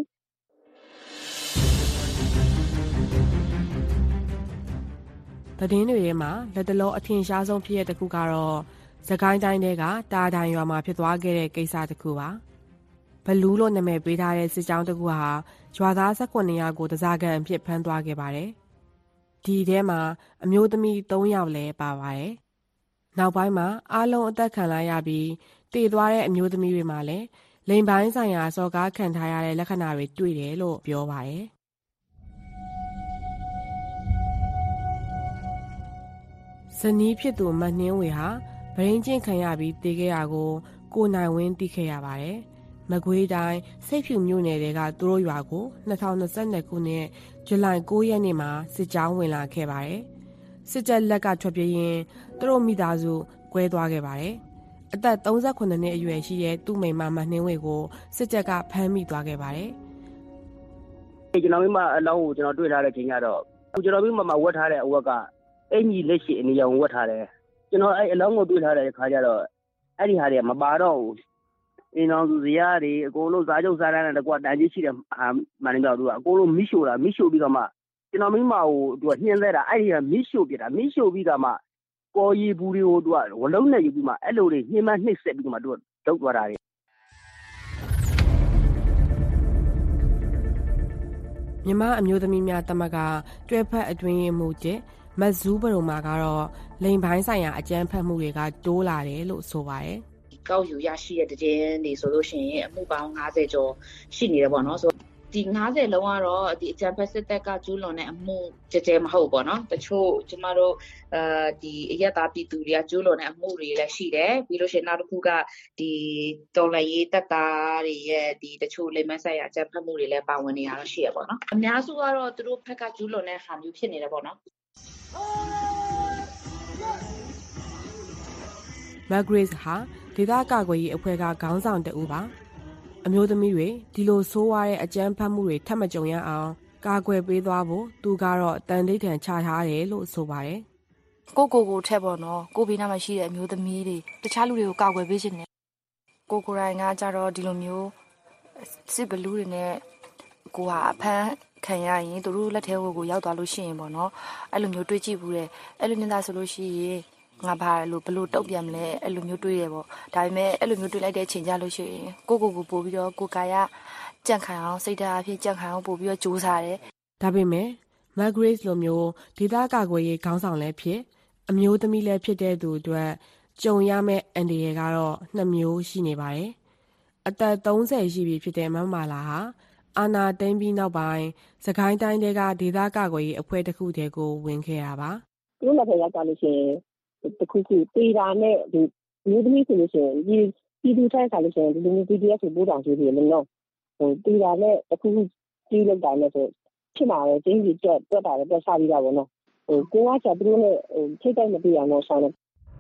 သတင်းတွေထဲမှာလက်တလောအထင်ရှားဆုံးဖြစ်တဲ့တစ်ခုကတော့စကိုင်းတိုင်းကတာတိုင်ရွာမှာဖြစ်သွားခဲ့တဲ့ကိစ္စတစ်ခုပါဘလူးလို့နာမည်ပေးထားတဲ့စစ်ကြောင်းတစ်ခုဟာရွာသား၁၉ယောက်ကိုတစားကန်အဖြစ်ဖမ်းသွားခဲ့ပါတယ်ဒီထဲမှာအမျိုးသမီး၃ယောက်လည်းပါပါတယ်နောက်ပိုင်းမှာအားလုံးအသက်ခံလိုက်ရပြီးတည်သွားတဲ့အမျိုးသမီးတွေမှာလည်းလိန်ပိုင်းဆိုင်ရာစော်ကားခံထားရတဲ့လက္ခဏာတွေတွေ့တယ်လို့ပြောပါတယ်ဇနီးဖြစ်သူမနှင်းဝေဟာဗရင်းကျင့်ခံရပြီးတည်ခဲ့ရကိုကိုနိုင်ဝင်းသိခဲ့ရပါတယ်။မကွေးတိုင်းစိတ်ဖြူမြို့နယ်တွေကသူတို့ရွာကို၂၀၂၂ခုနှစ်ဇူလိုင်၉ရက်နေ့မှာစစ်ကြောင်းဝင်လာခဲ့ပါတယ်။စစ်တပ်လက်ကထွက်ပြေးရင်းသူတို့မိသားစုကွဲသွားခဲ့ပါတယ်။အသက်၃၉နှစ်အရွယ်ရှိတဲ့သူ့မိန်းမမနှင်းဝေကိုစစ်တပ်ကဖမ်းမိသွားခဲ့ပါတယ်။ကျွန်တော်မိမအလောင်းကိုကျွန်တော်တွေ့ထားတဲ့ချိန်ကတော့ကျွန်တော်မိမမှာဝတ်ထားတဲ့အဝတ်ကအင်ကြီးလက်ရှိအနေရောင်ဝတ်ထားတယ်ကျွန်တော်အဲ့အလောင်းကိုတွေ့ထားတဲ့ခါကျတော့အဲ့ဒီဟာတွေကမပါတော့ဘူးအင်းအောင်စုစရာတွေအကုန်လုံးစားကြုတ်စားတန်းနဲ့တကွာတန်ကြီးရှိတယ်ဟာမှန်နေတော့သူကအကုန်လုံးမိရှို့တာမိရှို့ပြီးတော့မှကျွန်တော်မိမကိုသူကနှင်းသက်တာအဲ့ဒီကမိရှို့ပြတာမိရှို့ပြီးတော့မှကော်ရီဘူးတွေကိုသူကဝလုံးနဲ့ယူပြီးမှအဲ့လိုတွေနှင်းမနှိမ့်ဆက်ပြီးမှသူကတုတ်သွားတာတွေမြန်မာအမျိုးသမီးများတမကတွဲဖက်အတွင်းရင်မှုတဲ့မဇူးဘရုံမှာကတော့လိန်ပိုင်းဆိုင်ရာအကြမ်းဖက်မှုတွေကတိုးလာတယ်လို့ဆိုပါတယ်ကောက်ယူရရှိတဲ့သတင်းတွေဆိုလို့ရှိရင်အမှုပေါင်း၅၀ကျော်ရှိနေတယ်ပေါ့နော်ဆိုဒီ၅၀လုံးကတော့ဒီအကြံဖက်စစ်တပ်ကကျူးလွန်တဲ့အမှုကြဲကြဲမဟုတ်ပေါ့နော်တချို့ကျမတို့အဲဒီအရက်သားပြည်သူတွေကကျူးလွန်တဲ့အမှုတွေလည်းရှိတယ်ပြီးလို့ရှိရင်နောက်တစ်ခုကဒီတော်လှန်ရေးတပ်သားတွေရဲ့ဒီတချို့လိမ္မာဆိုင်ရာအကြံဖက်မှုတွေလည်းပါဝင်နေတာတော့ရှိရပေါ့နော်အများစုကတော့သူတို့ဘက်ကကျူးလွန်တဲ့ဟာမျိုးဖြစ်နေတယ်ပေါ့နော်မက်ဂရေးစ်ဟာဒေသကာကွယ်ရေးအဖွဲ့ကခေါင်းဆောင်တဦးပါအမျိုးသမီးတွေဒီလိုဆိုးဝါးတဲ့အကြမ်းဖက်မှုတွေထပ်မကြုံရအောင်ကာကွယ်ပေးသွားဖို့သူကတော့တန်ဋိဌာန်ချထားတယ်လို့ဆိုပါတယ်ကိုကိုကိုထက်ပေါ့နော်ကိုဘေးနားမှာရှိတဲ့အမျိုးသမီးတွေတခြားလူတွေကိုကာကွယ်ပေးခြင်းနဲ့ကိုကိုရိုင်းကကြတော့ဒီလိုမျိုးစစ်ဘလူးတွေနဲ့ကိုဟာအဖမ်းခံရရင်သူတို့လက်ထဲကိုရောက်သွားလို့ရှိရင်ပေါ့နော်အဲ့လိုမျိုးတွေးကြည့်ဘူးတဲ့အဲ့လိုမျိုးသားဆိုလို့ရှိရင်ငါဘာလို့ဘလို့တုတ်ပြန်မလဲအဲ့လိုမျိုးတွေးရပေါ့ဒါပေမဲ့အဲ့လိုမျိုးတွေးလိုက်တဲ့အချိန်ကြလို့ရှိရင်ကိုကိုကိုပို့ပြီးတော့ကိုကာယကြန့်ခိုင်အောင်စိတ်ဓာတ်အဖြစ်ကြန့်ခိုင်အောင်ပို့ပြီးတော့ကြိုးစားတယ်ဒါပေမဲ့မက်ဂရေးစ်လိုမျိုးဒေသကာကွယ်ရေးခေါင်းဆောင်လည်းဖြစ်အမျိုးသမီးလည်းဖြစ်တဲ့သူအတွက်ကြုံရမယ့်အန္တရာယ်ကတော့နှစ်မျိုးရှိနေပါတယ်အသက်သုံးဆယ်ရှိပြီဖြစ်တဲ့မမလာဟာအာနာသိန်းပြီးနောက်ပိုင်းစကိုင်းတိုင်းတွေကဒေသကာကွယ်ရေးအဖွဲ့တစ်ခုတည်းကိုဝင်ခဲ့တာပါသူတို့လည်းရောက်သွားလို့ရှိရင်တခုခုပေးတာနဲ့ဒီမျိုးသမီးဆိုလို့ရှိရင်ဒီပြည်သူတိုင်းဆိုလို့ရှိရင်ဒီလိုမျိုး ပီ ဒီ အက်ဖ် ကိုပို့တောင်ကြည့်ပြီးလို့နော်ဟိုပေးတာနဲ့တခုခုကြီးလောက်တာနဲ့ဆိုဖြစ်မှာပဲကျင်းကြီးတက်တက်တာလည်းတက်စားပြီးတာပေါ့နော်ဟိုကိုကချက်သူတို့နဲ့ဟိုထိတ်တိုက်မပြေအောင်တော့ဆောင်တယ်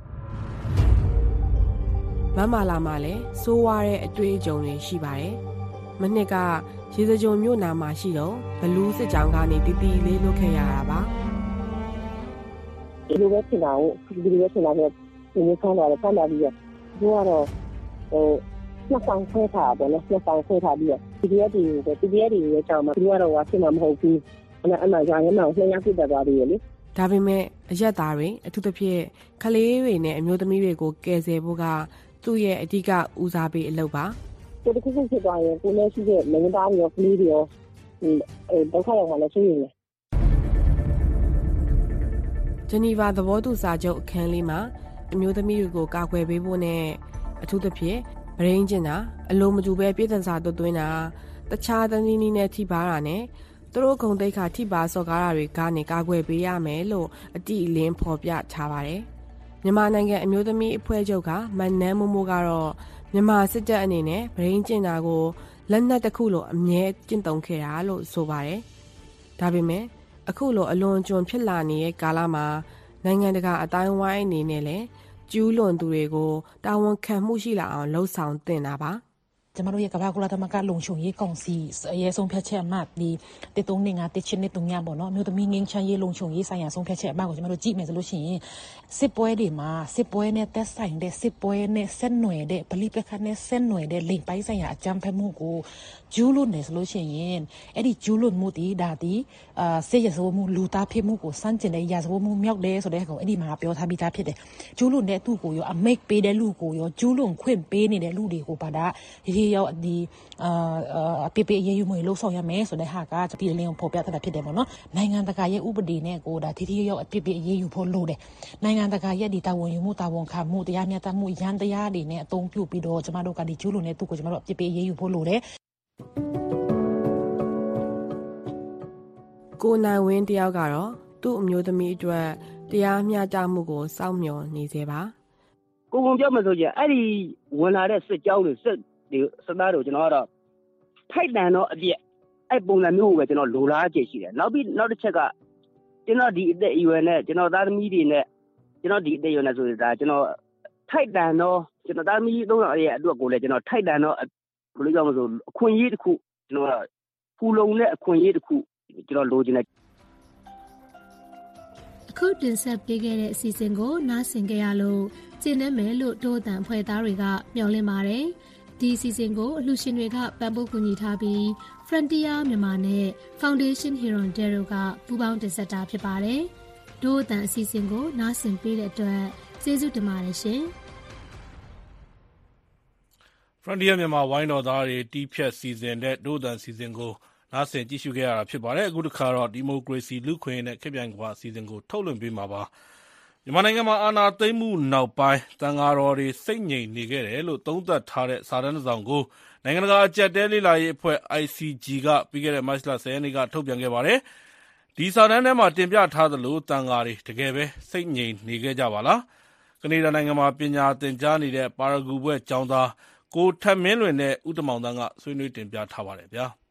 မမလာမှလည်းစိုးဝါတဲ့အတွေ့အကြုံတွေရှိပါတယ်မနှစ်ကရေစကြိုမြို့နာမှာရှိတော့ဘလူးစစ်ကြောင်းကနေတီတီလေးလွတ်ခဲ့ရတာပါဒီလိုပဲဖြစ်တာကိုဒီလိုပဲဖြစ်လာတော့ဒီလိုဆန်းလာတယ်ဆန်းလာပြီးတော့သူကတော့ဟိုနှစ်ဆောင်ခွဲထားပါတော့နှစ်ဆောင်ခွဲထားပြီးတော့ဒီရက်ဒီဒီရက်ဒီရဲ့ကြောင်မှာသူကတော့ဟာဖြစ်မှာမဟုတ်ဘူးအဲ့ဒါအမှရောင်းရမှာနှစ်ယောက်ပြတ်သွားပြီးရလေဒါပေမဲ့အရက်သားတွေအထူးသဖြင့်ကလေးတွေနဲ့အမျိုးသမီးတွေကိုကယ်ဆယ်ဖို့ကသူ့ရဲ့အဓိကဦးစားပေးအလုပ်ပါကိုတခုခုဖြစ်သွားရင်ကိုလည်းရှိတဲ့မိန်းသားတွေရောကလေးတွေရောအဲဒုက္ခရောက်မှလည်းရှိနေတယ်ဂျနီဗာသဘောတူစာချုပ်အခန်းလေးမှာအမျိုးသမီးတွေကိုကာကွယ်ပေးဖို့နဲ့အထူးသဖြင့်ဗရင်းကျင်တာအလိုမတူပဲပြည်သက်စာသွတ်သွင်းတာတခြားသမီးနည်းနဲ့ထိပါတာနဲ့သူတို့ဂုံတိတ်ခါထိပါစော်ကားတာတွေကနေကာကွယ်ပေးရမယ်လို့အတိအလင်းဖော်ပြထားပါတယ်မြန်မာနိုင်ငံအမျိုးသမီးအဖွဲ့ချုပ်ကမန်နန်းမိုးမိုးကတော့မြန်မာစစ်တပ်အနေနဲ့ဗရင်းကျင်တာကိုလက်နက်တစ်ခုလိုအမြဲကျင့်သုံးခဲ့တာလို့ဆိုပါတယ်ဒါပေမဲ့အခုလိုအလွန်ကျွံဖြစ်လာနေတဲ့ကာလမှာနိုင်ငံတကာအတိုင်းဝိုင်းအနေနဲ့လည်းကျူးလွန်သူတွေကိုတာဝန်ခံမှုရှိလာအောင်လှုံ့ဆော်သင့်တာပါကျမတို့ရဲ့ကမ္ဘာကုလသမဂ္ဂလုံခြုံရေးကောင်စီရဲ့ဆုံးဖြတ်ချက်အမှတ်ဒီတေတုံးနေငါတေချင်းနေတုံညပေါ့နော်မြို့သမီးငင်းချမ်းရေးလုံခြုံရေးဆိုင်ရာဆုံးဖြတ်ချက်အမှတ်ကိုကျမတို့ကြည့်မယ်ဆိုလို့ရှိရင်စစ်ပွဲတွေမှာစစ်ပွဲနဲ့သက်ဆိုင်တဲ့စစ်ပွဲနဲ့ဆက်နွယ်တဲ့ပလိပခနဲ့ဆက်နွယ်တဲ့လိမ်ပိုင်းဆိုင်ရာအကြမ်းဖက်မှုကိုကျူးလွန်နေဆိုလို့ရှိရင်အဲ့ဒီကျူးလွန်မှုတီဒါတီအာစစ်ရဆိုမှုလူသားဖြစ်မှုကိုစန့်ကျင်တဲ့ရာဇဝတ်မှုမြောက်တယ်ဆိုတဲ့ကောင်အဲ့ဒီမှာပြောထားပြီးသားဖြစ်တယ်ကျူးလွန်တဲ့သူ့ကိုရောအမိတ်ပေးတဲ့လူကိုရောကျူးလွန်ခွင့်ပေးနေတဲ့လူတွေကိုပါဒါရေရောက်ဒီအာပေပေရေးယူမှုလို့ဆောင်ရမယ်ဆိုတဲ့ဟာကပြည်လင်းကိုဖော်ပြထားတာဖြစ်တယ်ပေါ့နော်နိုင်ငံတကာရဲ့ဥပဒေနဲ့ကိုဒါထိထိရောက်အပြစ်ပေးရေးယူဖို့လိုတယ်နိုင်ငံတကာရဲ့ဒီတာဝန်ယူမှုတာဝန်ခံမှုတရားမျှတမှုရန်တရားတွေနဲ့အသုံးပြုပြီးတော့ကျမတို့ကဒီကျူးလွန်တဲ့သူကိုကျမတို့အပြစ်ပေးရေးယူဖို့လိုတယ်ကိုနိုင်ဝင်းတယောက်ကတော့သူ့အမျိုးသမီးအတွက်တရားမျှတမှုကိုစောင့်မျှော်နေစေပါကိုကုန်ပြောမှဆိုရင်အဲ့ဒီဝင်လာတဲ့စစ်ကြောင်းတွေစစ်ဒီစသားတို့ကျွန်တော်ကတော့ထိုက်တန်တော့အပြည့်အဲ့ပုံစံမျိုးကိုပဲကျွန်တော်လိုလားကြည့်ရှိတယ်နောက်ပြီးနောက်တစ်ချက်ကကျွန်တော်ဒီအသက်အရွယ်နဲ့ကျွန်တော်သားသမီးတွေနဲ့ကျွန်တော်ဒီအသက်အရွယ်နဲ့ဆိုတာကျွန်တော်ထိုက်တန်တော့ကျွန်တော်သားသမီးသုံးယောက်ရဲ့အတွက်ကိုလည်းကျွန်တော်ထိုက်တန်တော့ဘယ်လိုကြောင့်မဆိုအခွင့်အရေးတစ်ခုကျွန်တော်ဖူလုံတဲ့အခွင့်အရေးတစ်ခုကျွန်တော်လိုချင်တယ်အခုတင်ဆက်ပေးခဲ့တဲ့အစီအစဉ်ကိုနားဆင်ကြရလို့ကျင်းနေမယ်လို့ဒို့အတန်ဖွဲ့သားတွေကမျှော်လင့်ပါတယ်ဒီအစီအစဉ်ကိုအလှူရှင်တွေကပံ့ပိုးကူညီထားပြီး Frontier မြန်မာနဲ့ Foundation Hirondelle ကပူးပေါင်းတင်ဆက်တာဖြစ်ပါတယ်ဒို့အတန်အစီအစဉ်ကိုနားဆင်ပေးတဲ့အတွက်ကျေးဇူးတင်ပါတယ်ရှင် Frontier မြန်မာဝိုင်းတော်သားတွေတီးဖြတ်စီစဉ်တဲ့ဒို့အတန်စီစဉ်ကိုနားဆင်ကြည့်ရှုခဲ့ရတာဖြစ်ပါတယ်အခုတစ်ခါတော့ဒီမိုကရေစီလူခွင့်နဲ့ခေတ်ပြိုင်ကွာအစီအစဉ်ကိုထုတ်လွှင့်ပေးမှာပါမြန်မာနိုင်ငံမှာအာဏာသိမ်းမှုနောက်ပိုင်းသံဃာတော်တွေစိတ်ငြိမ်နေခဲ့တယ်လို့သုံးသပ်ထားတဲ့စာတမ်းတစ်စောင်ကိုနိုင်ငံတကာအကြက်တဲလေ့လာရေးအဖွဲ့ I C G ကပြီးခဲ့တဲ့မတ်လဆယ်ရက်နေ့ကထုတ်ပြန်ခဲ့ပါတယ်။ဒီစာတမ်းထဲမှာတင်ပြထားသလိုသံဃာတွေတကယ်ပဲစိတ်ငြိမ်နေခဲ့ကြပါလား။ကနေဒါနိုင်ငံမှာပညာသင်ကြားနေတဲ့ပါရဂူဘွဲ့ကျောင်းသားကိုထက်မင်းလွင်နဲ့ဦးတမောင်တန်းကဆွေးနွေးတင်ပြထားပါတယ်ဗျာ။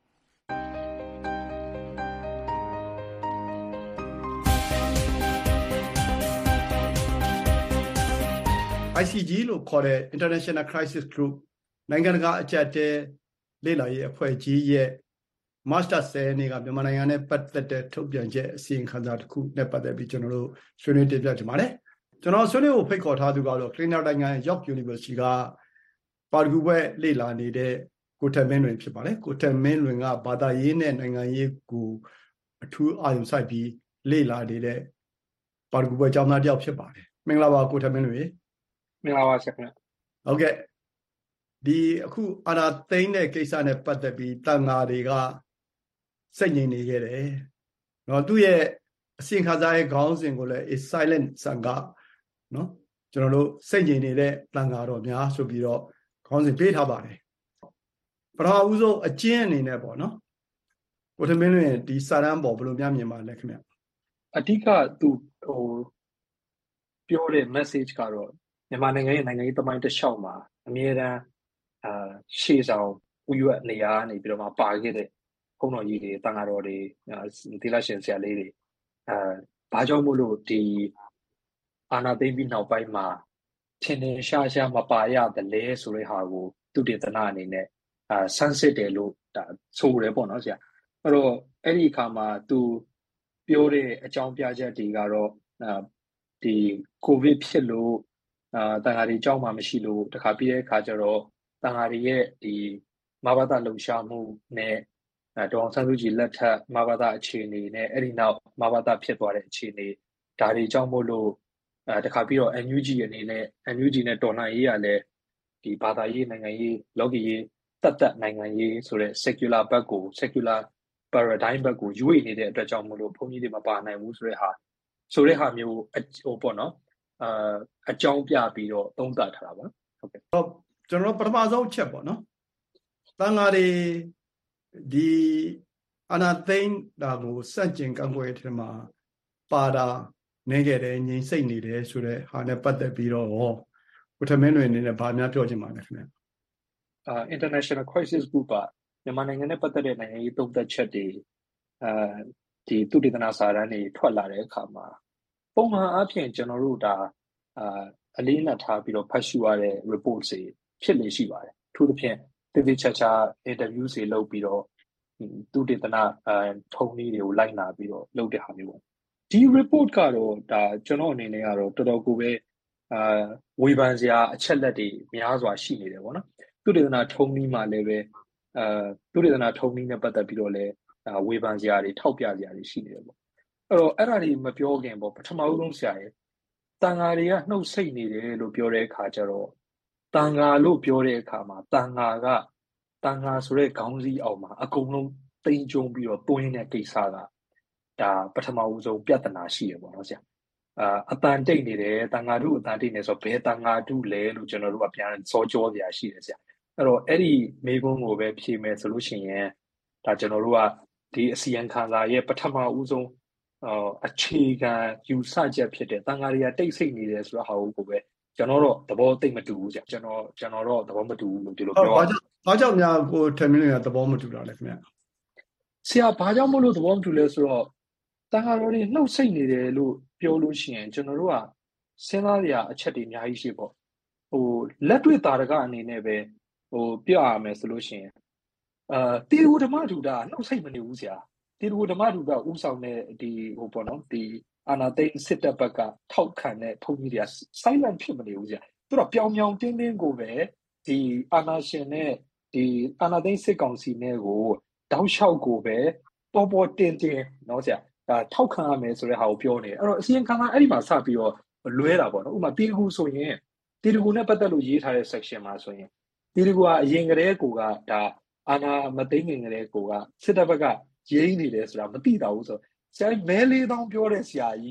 I C G လို့ခေါ်တဲ့ International Crisis Group နိုင်ငံတကာအကြက်တဲလေ့လာရေးအဖွဲ့ကြီးရဲ့မတ်လဆယ်ရက်နေ့ကမြန်မာနိုင်ငံနဲ့ပတ်သက်တဲ့ထုတ်ပြန်ချက်အစီရင်ခံစာတစ်ခုနဲ့ပတ်သက်ပြီးကျွန်တော်တို့ဆွေးနွေးတင်ပြကြပါတယ်။ကျွန်တော်ဆွေးနွေးဖို့ဖိတ်ခေါ်ထားသူကတော့ Canada နိုင်ငံ York University ကပါရဂူဘွဲ့လေ့လာနေတဲ့ကိုထက်မင်းလွင်ဖြစ်ပါတယ်။ကိုထက်မင်းလွင်ကဘာသာရေးနဲ့နိုင်ငံရေးကိုအထူးအာရုံစိုက်ပြီးလေ့လာနေတဲ့ပါရဂူဘွဲ့ကျောင်းသားတစ်ယောက်ဖြစ်ပါတယ်။မင်္ဂလာပါကိုထက်မင်းလွင်မင်္ဂလာပါဆရာခင်ဗျ။ဟုတ်ကဲ့ဒီအခုအာဏာသိမ်းတဲ့ကိစ္စနဲ့ပတ်သက်ပြီးတန်ဃာတွေကစိတ်ငြိမ်နေခဲ့တယ်။နော်သူ့ရဲ့အစီရင်ခံစာရဲ့ခေါင်းစဉ်ကိုလည်း is silent sangha နော်ကျွန်တော်တို့စိတ်ငြိမ်နေတဲ့တန်ဃာတော်များဆိုပြီးတော့ခေါင်းစဉ်ပေးထားပါတယ်။ပထမဦးဆုံးအကျဉ်းအနေနဲ့ပေါ့နော်။ကိုထမင်းလွင်ဒီစာတမ်းပေါ်ဘယ်လိုများမြင်ပါလဲခင်ဗျ။အဓိကသူဟိုပြောတဲ့ message ကတော့မြန်မာနိုင်ငံရဲ့နိုင်ငံရေးသမိုင်းတစ်လျှောက်မှာအမြဲတမ်းအာရှေ့ဆောင်ဥယျာဉ်နေရာနေပြီးတော့မှပါခဲ့တဲ့ဘုန်းတော်ကြီးတွေတန်ဃာတော်တွေသီလရှင်ဆရာလေးတွေအာဘာကြောင့်မို့လို့ဒီအာဏာသိမ်းပြီးနောက်ပိုင်းမှာထင်ထင်ရှားရှားမပါရတယ်လဲဆိုတဲ့ဟာကိုသူတေသနာအနေနဲ့အာဆန်းစစ်တယ်လို့ဒါဆိုရပေါ့နော်ဆရာအဲ့တော့အဲ့ဒီအခါမှာသူပြောတဲ့အကြောင်းပြချက်တွေကတော့အာဒီကိုဗစ်ဖြစ်လို့အာတန်ဃာတွေကြောက်မှမရှိလို့တခါပြီးတဲ့အခါကျတော့တန်ဃာတွေရဲ့ဒီမဘာသာလှုပ်ရှားမှုနဲ့ဒေါအောင်ဆန်းစုကြည်လက်ထက်မဘာသာအခြေအနေနဲ့အဲ့ဒီနောက်မဘာသာဖြစ်သွားတဲ့အခြေအနေဒါတွေကြောင့်မို့လို့အဲတခါပြီးတော့ N U G အနေနဲ့ N U G နဲ့တော်လှန်ရေးရလဲဒီဘာသာရေးနိုင်ငံရေးလောကီရေးတတ်တတ်နိုင်ငံရေးဆိုတဲ့ secular ဘက်ကို secular paradigm ဘက်ကိုရွေ့နေတဲ့အတွက်ကြောင့်မို့လို့ဘုန်းကြီးတွေမပါနိုင်ဘူးဆိုတဲ့ဟာဆိုတဲ့ဟာမျိုးဟိုပေါ့နော်အာအကြောင်းပြပြီးတော့သုံးသပ်ထားတာပါဟုတ်ကဲ့ဟုတ်ကျွန်တော်ပထမဆုံးချက်ပေါ့နော်တန်ဃာတွေဒီအနာသိန်းဒါကိုစန့်ကျင်ကန့်ကွက်တဲ့မှာပါတာနေခဲ့တယ်ငြိမ်စိတ်နေတယ်ဆိုတဲ့ဟာနဲ့ပတ်သက်ပြီးတော့ကိုထမင်းတွေအနေနဲ့ဗာများပြောချင်ပါလဲခင်ဗျအာ International Crisis Group ကမြန်မာနိုင်ငံနဲ့ပတ်သက်တဲ့နိုင်ငံရေးသုံးသပ်ချက်တွေအာဒီသူတေသနာစာတမ်းတွေထွက်လာတဲ့အခါမှာပုံမှန်အားဖြင့်ကျွန်တော်တို့ဒါအာအလေးနက်ထားပြီးတော့ဖတ်ရှုရတဲ့ report တွေဖြစ်နေရှိပါတယ်။ထို့သဖြင့်တိတိကျကျ interview တွေလုပ်ပြီးတော့သူတေသနာအဲထုံးနည်းတွေကိုလိုက်နာပြီးတော့လုပ်တဲ့ဟာမျိုးပေါ့။ဒီ report ကတော့ဒါကျွန်တော်အနေနဲ့ကတော့တော်တော်ကိုပဲအာဝေဖန်စရာအချက်လက်တွေများစွာရှိနေတယ်ပေါ့နော်။သူတေသနာထုံးနည်းမှလည်းပဲအာသူတေသနာထုံးနည်းနဲ့ပတ်သက်ပြီးတော့လည်းဝေဖန်စရာတွေထောက်ပြစရာတွေရှိနေတယ်ပေါ့။အဲ့တော့အဲ့ဒါတွေမပြောခင်ပေါ့ပထမဆုံးဆရာရဲ့တန်ဃာတွေကနှုတ်ဆက်နေတယ်လို့ပြောတဲ့အခါကျတော့တန်ဃာလို့ပြောတဲ့အခါမှာတန်ဃာကတန်ဃာဆိုတဲ့ခေါင်းစည်းအောက်မှာအကုန်လုံးတိမ်ကျုံပြီးတော့တွင်းတဲ့ကိစ္စကဒါပထမဦးဆုံးပြဿနာရှိရပေါ့နော်ဆရာအာအတန်တိတ်နေတယ်တန်ဃာတို့အတန်တိတ်နေဆိုဘယ်တန်ဃာတို့လဲလို့ကျွန်တော်တို့ကပြန်စောကြောစရာရှိတယ်ဆရာအဲ့တော့အဲ့ဒီမေးခွန်းကိုပဲဖြေမယ်ဆိုလို့ရှိရင်ဒါကျွန်တော်တို့ကဒီအစီရင်ခံစာရဲ့ပထမဦးဆုံးအော်အခြေခံယူဆချက်ဖြစ်တဲ့တန်ဃာတွေကတိတ်ဆိတ်နေတယ်ဆိုတော့ဟာကိုပဲကျွန်တော်တော့သဘောသိမတူဘူးကြာကျွန်တော်ကျွန်တော်တော့သဘောမတူဘူးလို့ဒီလိုပြောဘာကြောင့်ဘာကြောင့်များကိုထမင်းတွေကသဘောမတူတာလဲခင်ဗျဆရာဘာကြောင့်မလို့သဘောမတူလဲဆိုတော့တန်ဃာတော်တွေနှုတ်ဆိတ်နေတယ်လို့ပြောလို့ရှိရင်ကျွန်တော်တို့ကစဉ်းစားရအချက်တွေအများကြီးရှိပေါ့ဟိုလက်တွေ့တာရကအနေနဲ့ပဲဟိုပြောရမယ်ဆိုလို့ရှိရင်အာတေဝဓမ္မဒုတာနှုတ်ဆိတ်မနေဘူးဆရာတေဝဓမ္မဒုတာဥဆောင်တဲ့ဒီဟိုပေါ့နော်ဒီအာနာသိန်းစစ်တပ်ဘက်ကထောက်ခံတဲ့ဘုန်းကြီးတွေက silent ဖြစ်မနေဘူးကြာသူတို့ပြောင်ပြောင်တင်းတင်းကိုပဲဒီအာနာရှင်နဲ့ဒီအာနာသိန်းစစ်ကောင်စီနဲ့ကိုတောက်လျှောက်ကိုပဲပေါ်ပေါ်တင်းတင်းเนาะကြာဒါထောက်ခံရမယ်ဆိုတဲ့ဟာကိုပြောနေတယ်အဲ့တော့အစီရင်ခံစာအဲ့ဒီမှာစပြီးတော့လွဲတာပေါ့နော်ဥပမာတေကူဆိုရင်တေကူနဲ့ပတ်သက်လို့ရေးထားတဲ့ section မှာဆိုရင်တေကူကအရင်ကတည်းကိုကဒါအာနာမသိငင်ကလေးကိုကစစ်တပ်ဘက်ကရင်းနေတယ်ဆိုတာမသိတာဘူးဆိုဆရာမဲလေးတောင်းပြောတဲ့ဆရာကြီး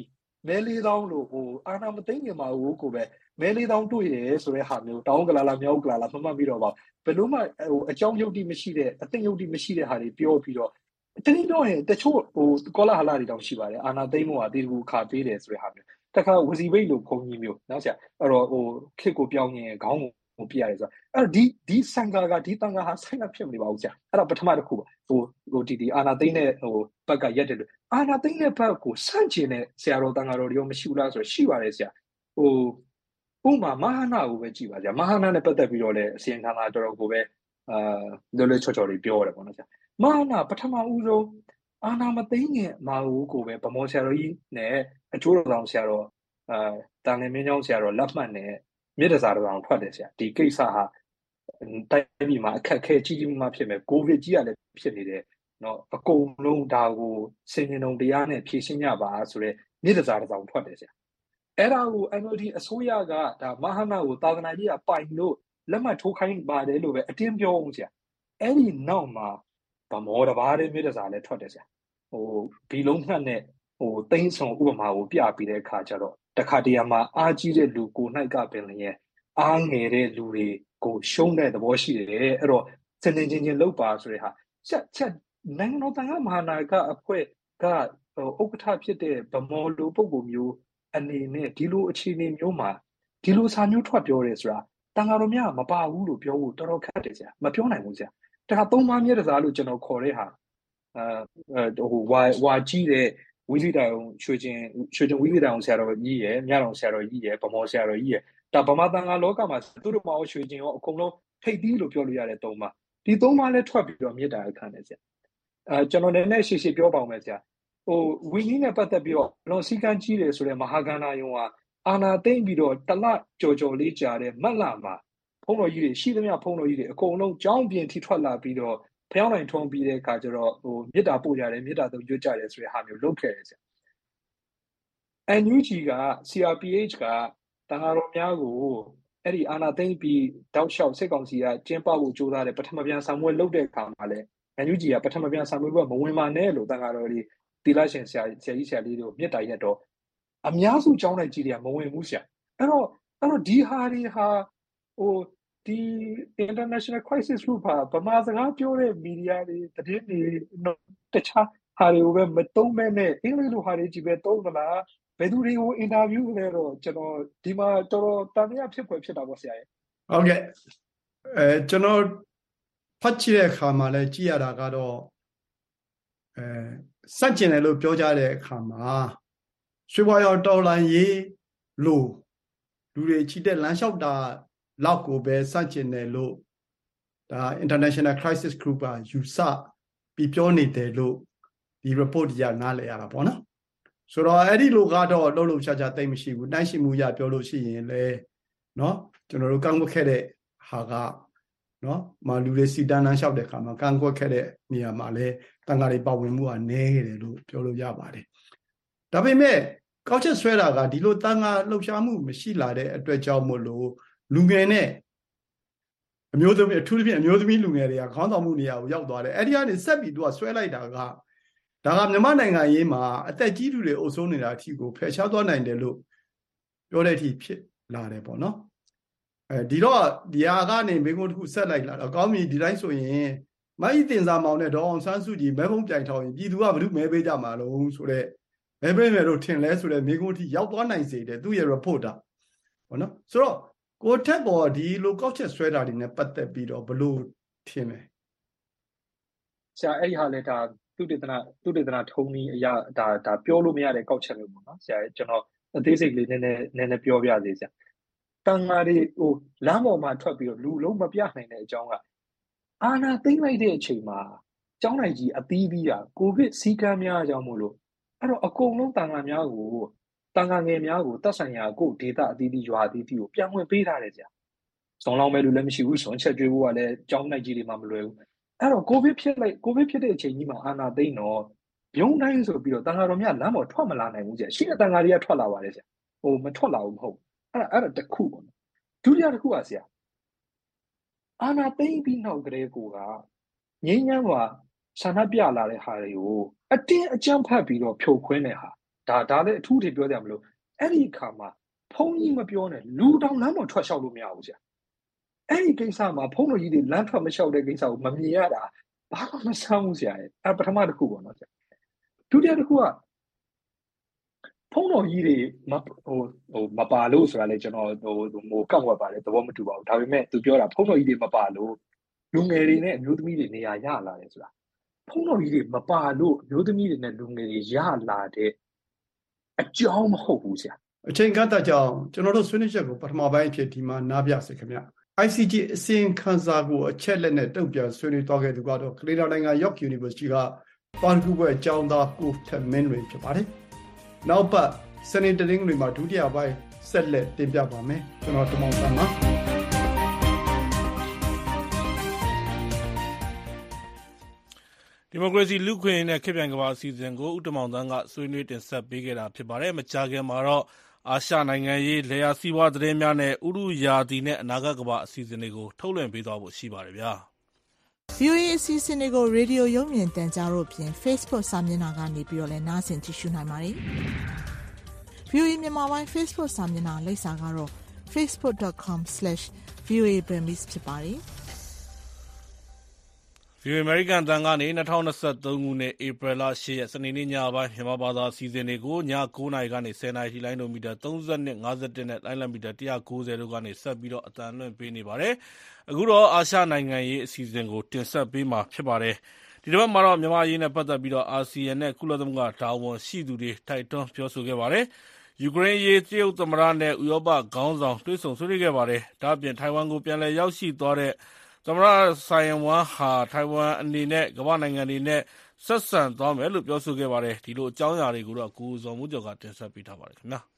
မဲလေးတောင်းလို့ဟိုအာနာမသိငင်မှာဟိုကိုပဲမဲလေးတောင်းတွေ့တယ်ဆိုတဲ့ဟာမျိုးတောင်းကလာလာမြောက်ကလာလာမှတ်မှတ်ပြီးတော့ပါဘယ်လို့မှဟိုအကြောင်းယုတ်တိမရှိတဲ့အသိယုတ်တိမရှိတဲ့ဟာတွေပြောပြီးတော့တနည်းပြောရင်တချို့ဟိုကောလာဟလာတွေတောင်ရှိပါတယ်အာနာသိမ့်မို့ဟာတေကူခါပေးတယ်ဆိုတဲ့ဟာမျိုးတခါဝစီဘိတ်လို့ခုံကြီးမျိုးနော်ဆရာအဲ့တော့ဟိုခစ်ကိုပြောင်းရင်ခေါင်းကိုပြရတယ်ဆိုတော့အဲ့တော့ဒီဒီစံကာကဒီတန်ကာဟာဆိုင်ကဖြစ်မနေပါဘူးဆရာအဲ့တော့ပထမတစ်ခုပါဟိုဟိုဒီဒီအာနာသိမ့်တဲ့ဟိုဘက်ကရက်တယ်လို့အာနာသိမ့်တဲ့ဘက်ကိုစန့်ကျင်တဲ့ဆရာတော်တန်ကာတော်တွေရောမရှိဘူးလားဆိုတော့ရှိပါတယ်ဆရာဟိုဥမာမဟာနာကိုပဲကြည့်ပါဆရာမဟာနာနဲ့ပတ်သက်ပြီးတော့လည်းအစီရင်ခံစာတော်တော်ကိုပဲအာလွယ်လွယ်ချော်ချော်တွေပြောရတယ်ပေါ့နော်ဆရာမဟာနာပထမဦးဆုံးအာနာမသိငင်မာဦးကိုပဲဗမောဆရာတော်ကြီးနဲ့အကျိုးတော်ဆောင်ဆရာတော်အာတန်လင်းမင်းကျောင်းဆရာတော်လက်မှတ်နဲ့မြေတစားတော်ဆောင်ထွက်တယ်ဆရာဒီကိစ္စဟာတိုင်းပြည်မှာအခက်အခဲကြီးကြီးမားမားဖြစ်မယ်ကိုဗစ်ကြီးကလည်းဖြစ်နေတယ်နော်အကုန်လုံးဒါကိုစင်ရင်ုံတရားနဲ့ဖြည့်ရှင်းကြပါဆိုတော့မြေတစားတော်ဆောင်ထွက်တယ်ဆရာအဲ့ဒါကို N L D အစိုးရကဒါမဟာနာကိုသာသနာကြီးကပိုင်လို့လက်မှတ်ထိုးခိုင်းပါတယ်လို့ပဲအတင်းပြောအောင်ဆရာအဲ့ဒီနောက်မှာဗမောတဘာတဲ့မြေတစားလည်းထွက်တယ်ဆရာဟိုဘီလုံးမှတ်နဲ့ဟိုသိန်းဆောင်ဥပမာကိုပြပြီးတဲ့အခါကျတော့တခါတရံမှာအားကြီးတဲ့လူကို၌ကပင်လည်းအားငယ်တဲ့လူတွေကိုရှုံးတဲ့သဘောရှိတယ်အဲ့တော့စင်စင်ချင်းချင်းလောက်ပါဆိုတဲ့ဟာချက်ချက်နိုင်ငံတော်တန်ခါမဟာနာယကအဖွဲ့ကဟိုဥက္ကဋ္ဌဖြစ်တဲ့ဗမောလူပုဂ္ဂိုလ်မျိုးအနေနဲ့ဒီလိုအခြေအနေမျိုးမှာဒီလိုစာမျိုးထွက်ပြောတယ်ဆိုတာတန်ခါတော်များမပါဘူးလို့ပြောဖို့တော်တော်ခက်တယ်ဆရာမပြောနိုင်ဘူးဆရာတခါသုံးပါးမြဲတစားလို့ကျွန်တော်ခေါ်တဲ့ဟာအဲဟိုဝါဝါကြီးတဲ့ဝိလိတောင်ရွှေချင်းရွှေချင်းဝိလိတောင်ဆရာတော်ကြီးရယ်မြတော်ဆရာတော်ကြီးရယ်ဗမောဆရာတော်ကြီးရယ်ဒါဗမာတန်ခါလောကမှာသူတို့မအောင်ရွှေချင်းရောအကုန်လုံးထိတ်သီးလို့ပြောလို့ရတဲ့သုံးပါးဒီသုံးပါးလည်းထွက်ပြီးတော့မြေတားခံတယ်ဆရာအဲကျွန်တော်လည်းနဲ့ရှေ့ရှေ့ပြောပါအောင်မယ်ဆရာဟိုဝီနည်းနဲ့ပတ်သက်ပြီးတော့လွန်စည်းကမ်းကြီးတယ်ဆိုတဲ့မဟာကန္နာယုံဟာအာနာသိမ့်ပြီးတော့တလကြော်ကြော်လေးကြာတဲ့မတ်လာမှာဖုံးတော်ကြီးတွေရှိသမျှဖုံးတော်ကြီးတွေအကုန်လုံးကြောင်းပြင်ထိထွက်လာပြီးတော့ဖျောင်းနိုင်ထုံးပြီးတဲ့အခါကျတော့ဟိုမေတ္တာပို့ကြတယ်မေတ္တာသုံးရွတ်ကြတယ်ဆိုတဲ့ဟာမျိုးလုပ်ခဲ့တယ်ဆရာ N U G က C R P H ကတန်ခါတော်များကိုအဲ့ဒီအာနာသိမ့်ပြီးတောက်လျှောက်စစ်ကောင်စီကကျင်းပဖို့ကြိုးစားတယ်ပထမပြန်ဆံမွေးလုပ်တဲ့အခါမှာလည်း N U G ကပထမပြန်ဆံမွေးကမဝင်ပါနဲ့လို့တန်ခါတော်လေးတီလာရှင်ဆရာဆရာကြီးဆရာလေးတို့မြတ်တာရက်တော့အများစုကျောင်းလိုက်ကြီးတွေကမဝင်ဘူးဆရာအဲ့တော့အဲ့တော့ဒီဟာတွေဟာဟိုဒီ international crisis group ဟာဗမာစကားပြောတဲ့မီဒီယာတွေတည်နေတခြားဟာတွေကိုပဲမတုံးမဲနဲ့အင်္ဂလိပ်လိုဟာတွေကြီးပဲတုံးသလားဘယ်သူတွေကိုအင်တာဗျူးလဲတော့ကျွန်တော်ဒီမှာတော်တော်တန်မြတ်ဖြစ်ဖွယ်ဖြစ်တာပေါ့ဆရာရဲ့ဟုတ်ကဲ့အဲကျွန်တော်ဖတ်ကြည့်တဲ့အခါမှာလည်းကြည့်ရတာကတော့အဲစัจကျင်တယ်လို့ပြောကြတဲ့အခါမှာရွှေဘွားရောတော်လန်ရေးလို့လူတွေချီတဲ့လမ်းလျှောက်တာလောက်ကိုပဲစัจကျင်တယ်လို့ဒါ International Crisis Group ကယူဆပြီးပြောနေတယ်လို့ဒီ report ကြီးကနားလည်ရတာပေါ့နော်ဆိုတော့အဲ့ဒီလိုကတော့လှုပ်လှုပ်ရှားရှားသိမ့်မရှိဘူးတိုင်းရှိမှုရပြောလို့ရှိရင်လေနော်ကျွန်တော်တို့ကန့်ကွက်ခဲ့တဲ့ဟာကနော်မလူတွေစီတန်းလမ်းလျှောက်တဲ့အခါမှာကန့်ကွက်ခဲ့တဲ့နေရာမှာလဲတန်ခါတွေပါဝင်မှုကနည်းခဲ့တယ်လို့ပြောလို့ရပါတယ်ဒါပေမဲ့ကောက်ချက်ဆွဲတာကဒီလိုတန်ခါလှုပ်ရှားမှုမရှိလာတဲ့အတွက်ကြောင့်မို့လို့လူငယ်နဲ့အမျိုးသမီးအထူးသဖြင့်အမျိုးသမီးလူငယ်တွေကခေါင်းဆောင်မှုနေရာကိုရောက်သွားတယ်အဲ့ဒီကနေဆက်ပြီးသူကဆွဲလိုက်တာကဒါကမြန်မာနိုင်ငံရေးမှာအသက်ကြီးသူတွေအုပ်စိုးနေတာအထိကိုဖယ်ရှားသွားနိုင်တယ်လို့ပြောတဲ့အထိဖြစ်လာတယ်ပေါ့နော်အဲဒီတော့ဒီဟာကနေမိကုန်းတစ်ခုဆက်လိုက်လာတော့ကောင်းပြီဒီတိုင်းဆိုရင်မအီတင်စာမောင်နဲ့ဒေါအောင်ဆန်းစုကြည်မဲဖုံးပြိုင်ထောင်ရင်ပြည်သူကဘယ်သူမဲပေးကြမှာလုံးဆိုတော့မဲပေးမယ်လို့ထင်လဲဆိုတော့မိကုန်းအထိရောက်သွားနိုင်စေတယ်သူ့ရဲ့ report တာပေါ့နော်ဆိုတော့ကိုထက်ပေါ်ဒီလိုကောက်ချက်ဆွဲတာတွေနဲ့ပတ်သက်ပြီးတော့ဘလို့ထင်လဲဆရာအဲ့ဒီဟာလေဒါသူတေသနာသူတေသနာထုံးနည်းအရာဒါဒါပြောလို့မရတဲ့ကောက်ချက်မျိုးပေါ့နော်ဆရာကျွန်တော်အသေးစိတ်လေးနည်းနည်းနည်းနည်းပြောပြသေးဆရာတန်ဃာတွေဟိုလမ်းပေါ်မှာထွက်ပြီးတော့လူလုံးမပြနိုင်တဲ့အကြောင်းကအာဏာသိမ်းလိုက်တဲ့အချိန်မှာကျောင်းနိုင်ကြီးအသီးသီးอ่ะကိုဗစ်စီးကမ်းများအကြောင်းမို့လို့အဲ့တော့အကုန်လုံးတန်ဃာများကိုတန်ဃာငယ်များကိုတက်ဆိုင်ရာကိုဒေတာအသီးသီးရွာအသီးသီးကိုပြန်ဝင်ပေးထားတယ်ဆရာစုံလောင်းမဲ့လူလည်းမရှိဘူးစွန်ချက်ကျွေးဖို့ကလည်းကျောင်းနိုင်ကြီးတွေမှမလွယ်ဘူးအဲ့တော့ကိုဗစ်ဖြစ်လိုက်ကိုဗစ်ဖြစ်တဲ့အချိန်ကြီးမှာအာဏာသိမ်းတော့ရုံးတိုင်းဆိုပြီးတော့တန်ဃာတော်များလမ်းပေါ်ထွက်မလာနိုင်ဘူးဆရာရှိတဲ့တန်ဃာတွေကထွက်လာပါတယ်ဆရာဟိုမထွက်လာဘူးမဟုတ်အဲ့ဒါအဲ့ဒါတစ်ခုပေါ့နော်ဒုတိယတစ်ခုပါဆရာအာဏာသိမ်းပြီးနောက်ကလေးကိုကငိမ့်ညမ်းကဆန္ဒပြလာတဲ့ဟာတွေကိုအတင်းအကြမ်းဖက်ပြီးတော့ဖြိုခွင်းတဲ့ဟာဒါဒါလည်းအထူးထည်ပြောကြမလို့အဲ့ဒီအခါမှာဖုန်းကြီးမပြောနဲ့လူတောင်လမ်းပေါ်ထွက်လျှောက်လို့မရဘူးဆရာအဲ့ဒီကိစ္စမှာဖုန်းတော်ကြီးတွေလမ်းထွက်မလျှောက်တဲ့ကိစ္စကိုမမြင်ရတာဘာမှမဆန်းဘူးဆရာရဲ့အဲ့ပထမတစ်ခုပေါ့နော်ဆရာဒုတိယတစ်ခုကဖုန်းတော်ကြီးတွေမဟိုဟိုမပါလို့ဆိုတာလေကျွန်တော်ဟိုဟိုကောက်ဝက်ပါတယ်သဘောမတူပါဘူးဒါပေမဲ့သူပြောတာဖုန်းတော်ကြီးတွေမပါလို့လူငယ်တွေနဲ့အမျိုးသမီးတွေနေရာရလာတယ်ဆိုတာဖုန်းတော်ကြီးတွေမပါလို့အမျိုးသမီးတွေနဲ့လူငယ်တွေရလာတဲ့အကြောင်းမဟုတ်ဘူးဆရာအချိန်ကတည်းကကြောင့်ကျွန်တော်တို့ဆွေးနွေးချက်ကိုပထမပိုင်းအဖြစ်ဒီမှာနားပြစေခင်ဗျ I C G အစီရင်ခံစာကိုအချက်လက်နဲ့တုံ့ပြန်ဆွေးနွေးသွားခဲ့သူကတော့ကလေးတော်နိုင်ငံ York University ကပါရဂူဘွဲအကြောင်းသားကိုထမင်းတွေဖြစ်ပါတယ်နောက်ပတ်စနေတနင်္ဂနွေမှာဒုတိယပိုင်းဆက်လက်တင်ပြပါမယ်ကျွန်တော်တမောင်ဆန်းပါဒီမိုကရေစီလူ့ခွင့်ရေးနဲ့ခေတ်ပြိုင်ကမ္ဘာအစီအစဉ်ကိုဦးတမောင်သန်းကဆွေးနွေးတင်ဆက်ပေးခဲ့တာဖြစ်ပါတယ်။မကြာခင်မှာတော့အာရှနိုင်ငံရေးလယ်ယာစီးပွားသတင်းများနဲ့ဥတုရာသီနဲ့အနာဂတ်ကမ္ဘာအစီအစဉ်တွေကိုထုတ်လွှင့်ပေးသွားဖို့ရှိပါတယ်ဗျာ။ V O A အစီအစဉ်တွေကိုရေဒီယိုရုပ်မြင်သံကြားတို့ဖြင့် Facebook စာမျက်နှာကနေပြီးတော့လည်းနားဆင်ကြည့်ရှုနိုင်ပါတယ်။ V O A မြန်မာပိုင်း Facebook စာမျက်နှာလိပ်စာကတော့ facebook dot com slash v o a burmese ဖြစ်ပါတယ်။ဗီအိုအေ အမေရိကန်အသံကနေ၂၀၂၃ခုနှစ်ဧပြီလ၈ရက်စနေနေ့ညပိုင်းမြန်မာဘာသာအစီအစဉ်တွေကိုည၉နာရီကနေ၁၀နာရီထိလိုင်းဒိုမီတာ၃၂ ၅၁နဲ့လိုင်းလံမီတာ၁၉၀တို့ကနေဆက်ပြီးတော့အသံလွှင့်ပေးနေပါတယ်။အခုတော့အာရှနိုင်ငံရေးအစီအစဉ်ကိုတင်ဆက်ပေးမှာဖြစ်ပါတယ်။ဒီတစ်ပတ်မှာတော့မြန်မာရေးနဲ့ပတ်သက်ပြီးတော့အာဆီယံနဲ့ကုလသမဂ္ဂတာဝန်ရှိသူတွေတိုက်တွန်းပြောဆိုခဲ့ပါတယ်။ယူကရိန်းရေးတရုတ်သမ္မတနဲ့ဥရောပခေါင်းဆောင်တွေ့ဆုံဆွေးနွေးခဲ့ပါတယ်။ဒါ့အပြင်ထိုင်ဝမ်ကိုပြန်လည်ရောက်ရှိသွားတဲ့သမ္မတဆိုင်ယမ်ဝမ်ဟာထိုင်ဝမ်အနေနဲ့ကမ္ဘာနိုင်ငံတွေနဲ့ဆက်ဆံသွားမယ်လို့ပြောဆိုခဲ့ပါတယ်။ဒီလိုအကြောင်းအရာတွေကိုတော့ကိုဇော်မိုးကျော်ကတင်ဆက်ပေးထားပါတယ်ခင်ဗျာ။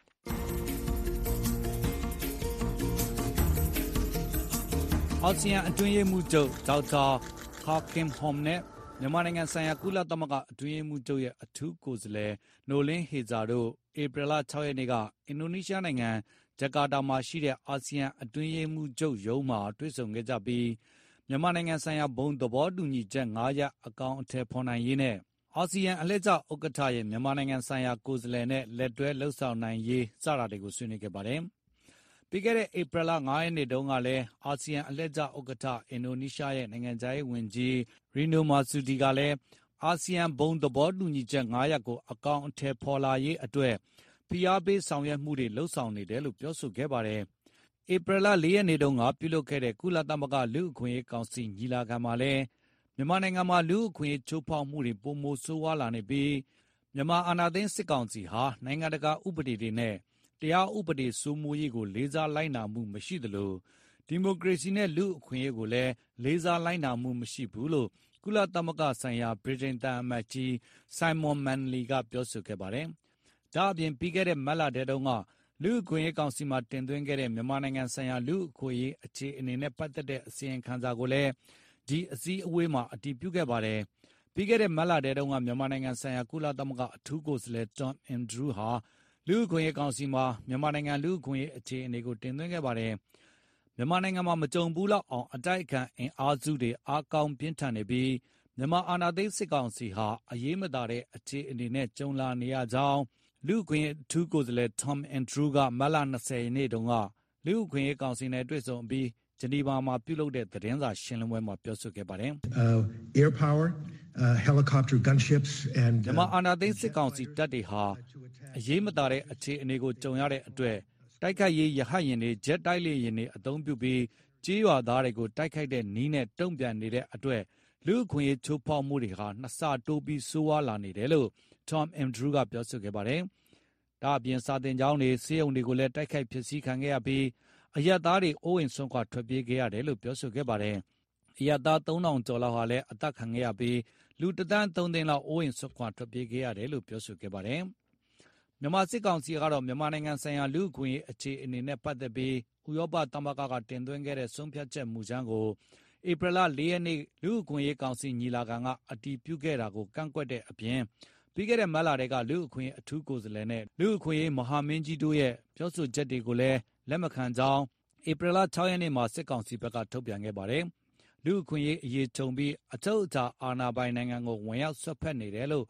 အာဆီယံအတွင်းရေးမှူးချုပ်ဒေါက်တာဟာကင်ဟွန်နဲ့မြန်မာနိုင်ငံဆိုင်ရာကုလသမဂ္ဂအတွင်းရေးမှူးချုပ်ရဲ့အထူးကိုယ်စားလှယ်နိုလင်းဟေဇာတို့ဧပြီလ၆ရက်နေ့ကအင်ဒိုနီးရှားနိုင်ငံဂျကာတာမှာရှိတဲ့အာဆီယံအတွင်းရေးမှူးချုပ်ရုံးမှာတွေ့ဆုံခဲ့ကြပြီးမြန်မာနိုင်ငံဆိုင်ရာဘုံသဘောတူညီချက်၅ရပ်အကောင်အထည်ဖော်နိုင်ရေးနဲ့အာဆီယံအလှည့်ကျဥက္ကဋ္ဌရဲ့မြန်မာနိုင်ငံဆိုင်ရာကိုယ်စားလှယ်နဲ့လက်တွဲလှုပ်ဆောင်နိုင်ရေးစတာတွေကိုဆွေးနွေးခဲ့ပါတယ်။ပြီးခဲ့တဲ့ဧပြီလ၅ရက်နေ့တုန်းကလည်းအာဆီယံအလှည့်ကျဥက္ကဋ္ဌအင်ဒိုနီးရှားရဲ့နိုင်ငံခြားရေးဝန်ကြီးရီနိုမာဆူဒီကလည်းအာဆီယံဘုံသဘောတူညီချက်၅ရပ်ကိုအကောင်အထည်ဖော်လာရေးအတွက်ဖိအားပေးဆောင်ရွက်မှုတွေလှုပ်ဆောင်နေတယ်လို့ပြောဆိုခဲ့ပါတယ်။ဧပြီလ၄ရက်နေ့တုန်းကပြုလုပ်ခဲ့တဲ့ကုလသမဂ္ဂလူ့အခွင့်အရေးကောင်စီညီလာခံမှာလည်းမြန်မာနိုင်ငံမှာလူ့အခွင့်အရေးချိုးဖောက်မှုတွေပိုမိုဆိုးဝါးလာနေပြီးမြန်မာအာဏာသိမ်းစစ်ကောင်စီဟာနိုင်ငံတကာဥပဒေတွေနဲ့တရားဥပဒေစိုးမိုးရေးကိုလေးစားလိုက်နာမှုမရှိသလိုဒီမိုကရေစီနဲ့လူ့အခွင့်အရေးကိုလည်းလေးစားလိုက်နာမှုမရှိဘူးလို့ကုလသမဂ္ဂဆိုင်ရာဗြိတိန်သံအမတ်ကြီးဆိုင်မွန်မန်လီကပြောဆိုခဲ့ပါတယ်။ဒါ့အပြင်ပြီးခဲ့တဲ့မတ်လထဲတုန်းကလူ့အခွင့်အရေးကောင်စီမှာတင်သွင်းခဲ့တဲ့မြန်မာနိုင်ငံဆိုင်ရာလူ့အခွင့်အရေးအခြေအနေနဲ့ပတ်သက်တဲ့အစီရင်ခံစာကိုလည်းဒီအစည်းအဝေးမှာအတည်ပြုခဲ့ပါတယ်။ပြီးခဲ့တဲ့မတ်လထဲတုန်းကမြန်မာနိုင်ငံဆိုင်ရာကုလသမဂ္ဂအထူးကိုယ်စားလှယ် Tom Andrews ဟာလူ့အခွင့်အရေးကောင်စီမှာမြန်မာနိုင်ငံလူ့အခွင့်အရေးအခြေအနေကိုတင်သွင်းခဲ့ပါတယ်။မြန်မာနိုင်ငံမှာမကြုံဘူးလောက်အောင်အတိုက်အခံအင်အားစုတွေအားကောင်းပြင်းထန်နေပြီးမြန်မာအာဏာသိမ်းစစ်ကောင်စီဟာအရေးမသာတဲ့အခြေအနေနဲ့ကြုံလာနေရကြောင်းလူ့အခွင့်အရေးအထူးကိုယ်စားလှယ် Tom Andrews ကမတ်လ၂၀ရက်နေ့တုန်းကလူ့အခွင့်အရေးကောင်စီနဲ့တွေ့ဆုံပြီးဂျနီဗာမှာပြုလုပ်တဲ့သတင်းစာရှင်းလင်းပွဲမှာပြောဆိုခဲ့ပါတယ်။ Air power, uh, helicopter gunships and မြန်မာအာဏာသိမ်းစစ်ကောင်စီတပ်တွေဟာအရေးမသာတဲ့အခြေအနေကိုကြုံရတဲ့အတွက်တိုက်ခိုက်ရေးရဟတ်ယာဉ်တွေဂျက်တိုက်လေယာဉ်တွေအသုံးပြုပြီးကြေးရွာသားတွေကိုတိုက်ခိုက်တဲ့နည်းနဲ့တုံ့ပြန်နေတဲ့အတွက်လူ့အခွင့်အရေးချိုးဖောက်မှုတွေဟာနှစ်ဆတိုးပြီးဆိုးဝါးလာနေတယ်လို့ Tom Andrews ကပြောဆိုခဲ့ပါတယ်။ဒါ့အပြင်စာသင်ကျောင်းတွေဆေးရုံတွေကိုလည်းတိုက်ခိုက်ဖျက်ဆီးခံခဲ့ရပြီးအရပ်သားတွေအိုးအိမ်ဆွန့်ခွာထွက်ပြေးခဲ့ရတယ်လို့ပြောဆိုခဲ့ပါတယ်။အရပ်သားသုံးထောင်ကျော်လောက်ဟာလည်းအသက်ခံခဲ့ရပြီးလူတစ်သန်းသုံးသိန်းလောက်အိုးအိမ်ဆွန့်ခွာထွက်ပြေးခဲ့ရတယ်လို့ပြောဆိုခဲ့ပါတယ်။မြန်မာစစ်ကောင်စီကတော့မြန်မာနိုင်ငံဆိုင်ရာလူ့အခွင့်အရေးအခြေအနေနဲ့ပတ်သက်ပြီးဥရောပသမဂ္ဂကတင်သွင်းခဲ့တဲ့ဆုံးဖြတ်ချက်မူကြမ်းကိုဧပြီလ၄ရက်နေ့လူ့အခွင့်အရေးကောင်စီညီလာခံကအတည်ပြုခဲ့တာကိုကန့်ကွက်တဲ့အပြင်ပြီးခဲ့တဲ့မတ်လတည်းကလူ့အခွင့်အရေးအထူးကိုယ်စားလှယ်နဲ့လူ့အခွင့်အရေးမဟာမင်းကြီးတို့ရဲ့ပြောဆိုချက်တွေကိုလည်းလက်မခံကြောင်းဧပြီလ၆ရက်နေ့မှာစစ်ကောင်စီဘက်ကထုတ်ပြန်ခဲ့ပါတယ်။လူ့အခွင့်အရေးအရေးကြုံပြီးအချုပ်အခြာအာဏာပိုင်နိုင်ငံကိုဝင်ရောက်ဆွတ်ဖက်နေတယ်လို့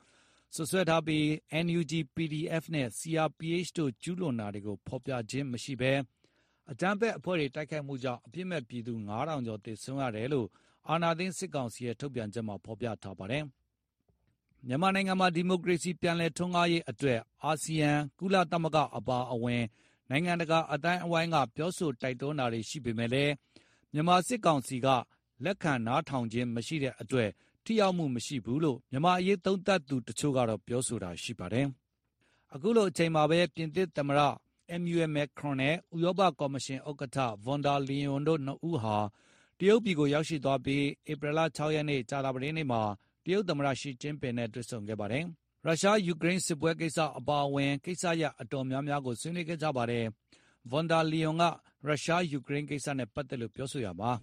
ဆွဆွဲထားပြီး N U G P D F နဲ့ C R P H တို့ကျူးလွန်တာတွေကိုဖော်ပြခြင်းမရှိဘဲအကြမ်းဖက်အဖွဲ့တွေတိုက်ခိုက်မှုကြောင့်အပြစ်မဲ့ပြည်သူငါးထောင်ကျော်သေဆုံးရတယ်လို့အာဏာသိမ်းစစ်ကောင်စီရဲ့ထုတ်ပြန်ချက်မှာဖော်ပြထားပါတယ်။မြန်မာနိုင်ငံမှာဒီမိုကရေစီပြန်လည်ထွန်းကားရေးအတွက်အာဆီယံကုလသမဂ္ဂအပါအဝင်နိုင်ငံတကာအတိုင်းအဝိုင်းကပြောဆိုတိုက်တွန်းတာတွေရှိပေမဲ့လည်းမြန်မာစစ်ကောင်စီကလက်ခံနားထောင်ခြင်းမရှိတဲ့အတွက်ထိရောက်မှုမရှိဘူးလို့မြန်မာအရေးသုံးသပ်သူတချို့ကတော့ပြောဆိုတာရှိပါတယ်။အခုလိုအချိန်မှာပဲပြင်သစ်သမ္မတEmmanuel Macron နဲ့ဥရောပကော်မရှင်ဥက္ကဋ္ဌ Von der Leyen တို့နှစ်ဦးဟာတရုတ်ပြည်ကိုရောက်ရှိသွားပြီးဧပြီလ၆ရက်နေ့ကြာသပတေးနေ့မှာတရုတ်သမ္မတရှီကျင်းပင်နဲ့တွေ့ဆုံခဲ့ပါတယ်။ရုရှားယူကရိန်းစစ်ပွဲကိစ္စအပါအဝင်ကိစ္စရပ်အတော်များများကိုဆွေးနွေးခဲ့ကြပါတယ်။ Von der Leyen ကရုရှားယူကရိန်းကိစ္စနဲ့ပတ်သက်လို့ပြောဆိုရမှာ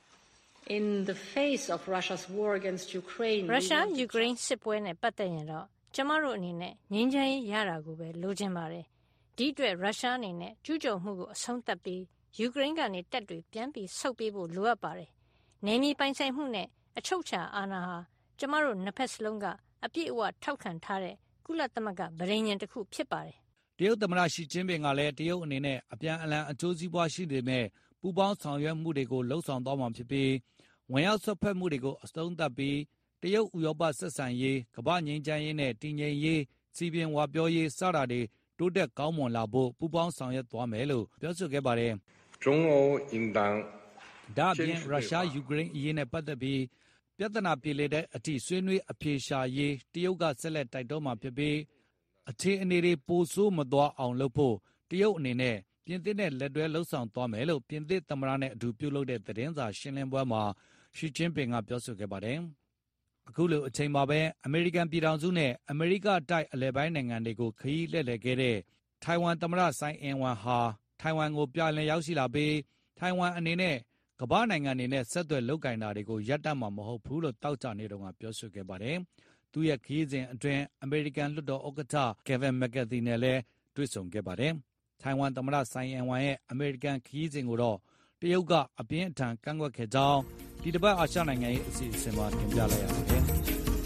In the face of Russia's war against Ukraine ရုရှားယူကရိန်းစစ်ပွဲနဲ့ပတ်သက်ရင်တော့ကျမတို့အနေနဲ့ငြိမ်းချမ်းရေးရတာကိုပဲလိုချင်ပါတယ်။ဒီအတွက်ရုရှားအနေနဲ့ကျူးကျော်မှုကိုအဆုံးသတ်ပြီးယူကရိန်းကနေတပ်တွေပြန်ပြီးဆုတ်ပေးဖို့လိုအပ်ပါတယ်။နယ်မြေပိုင်ဆိုင်မှုနဲ့အချုပ်အခြာအာဏာဟာကျမတို့နှစ်ဖက်စလုံးကအပြည့်အဝထောက်ခံထားတဲ့ကုလသမဂ္ဂဗြိဉ္ဉ်တစ်ခုဖြစ်ပါတယ်။တရုတ်သမ္မတရှီကျင်းပင်ကလည်းတရုတ်အနေနဲ့အပြန်အလှန်အကျိုးစီးပွားရှိနေမဲ့ပူးပေါင်းဆောင်ရွက်မှုတွေကိုလှုံ့ဆော်သွားမှာဖြစ်ပြီးဝင်ရောက်ဆွတ်ဖက်မှုတွေကိုအဆုံးသတ်ပြီးတရုတ်ဥရောပဆက်ဆံရေးကမ္ဘာငြိမ်းချမ်းရေးနဲ့တည်ငြိမ်ရေးစီပင်ဝါပြောရေးစတာတွေတိုးတက်ကောင်းမွန်လာဖို့ပူးပေါင်းဆောင်ရွက်သွားမယ်လို့ပြောဆိုခဲ့ပါတယ်။中欧应当ဒါပြင်ရုရှားယူကရိန်းအရေးနဲ့ပတ်သက်ပြီးပြဿနာပြေလည်တဲ့အထိဆွေးနွေးအပြေရှားရေးတရုတ်ကဆက်လက်တိုက်တွန်းမှာဖြစ်ပြီးအခြေအနေတွေပိုဆိုးမသွားအောင်လုပ်ဖို့တရုတ်အနေနဲ့ပြင်သစ်နဲ့လက်တွဲလှုပ်ဆောင်သွားမယ်လို့ပြင်သစ်သမ္မတနဲ့အတူပြုလုပ်တဲ့သတင်းစာရှင်းလင်းပွဲမှာရှီကျင်းပင်ကပြောဆိုခဲ့ပါတယ်။အခုလိုအချိန်မှာပဲအမေရိကန်ပြည်ထောင်စုနဲ့အမေရိကတိုက်အလဲပိုင်းနိုင်ငံတွေကိုခရီးလှည့်လည်ခဲ့တဲ့ထိုင်ဝမ်သမ္မတဆိုင်အင်ဝမ်ဟာထိုင်ဝမ်ကိုပြန်လည်ရောက်ရှိလာပြီးထိုင်ဝမ်အနေနဲ့ကမ္ဘာနိုင်ငံတွေနဲ့ဆက်သွယ်လုပ်ကိုင်တာတွေကိုရပ်တန့်မှာမဟုတ်ဘူးလို့တောက်ကြနေတော့ကပြောဆိုခဲ့ပါတယ်။သူရဲ့ခရီးစဉ်အတွင်းအမေရိကန်လွှတ်တော်ဥက္ကဋ္ဌကယ်ဗင်မက်ကာသီနဲ့လည်းတွေ့ဆုံခဲ့ပါတယ်။ထိုင်ဝမ်သမ္မတဆိုင်အင်ဝမ်ရဲ့အမေရိကန်ခရီးစဉ်ကိုတော့တရုတ်ကအပြင်းအထန်ကန့်ကွက်ခဲ့ကြောင်းဒီတစ်ပတ်အာရှနိုင်ငံရေးအစီအစဉ်မှာတင်ပြလိုက်ရပါတယ်။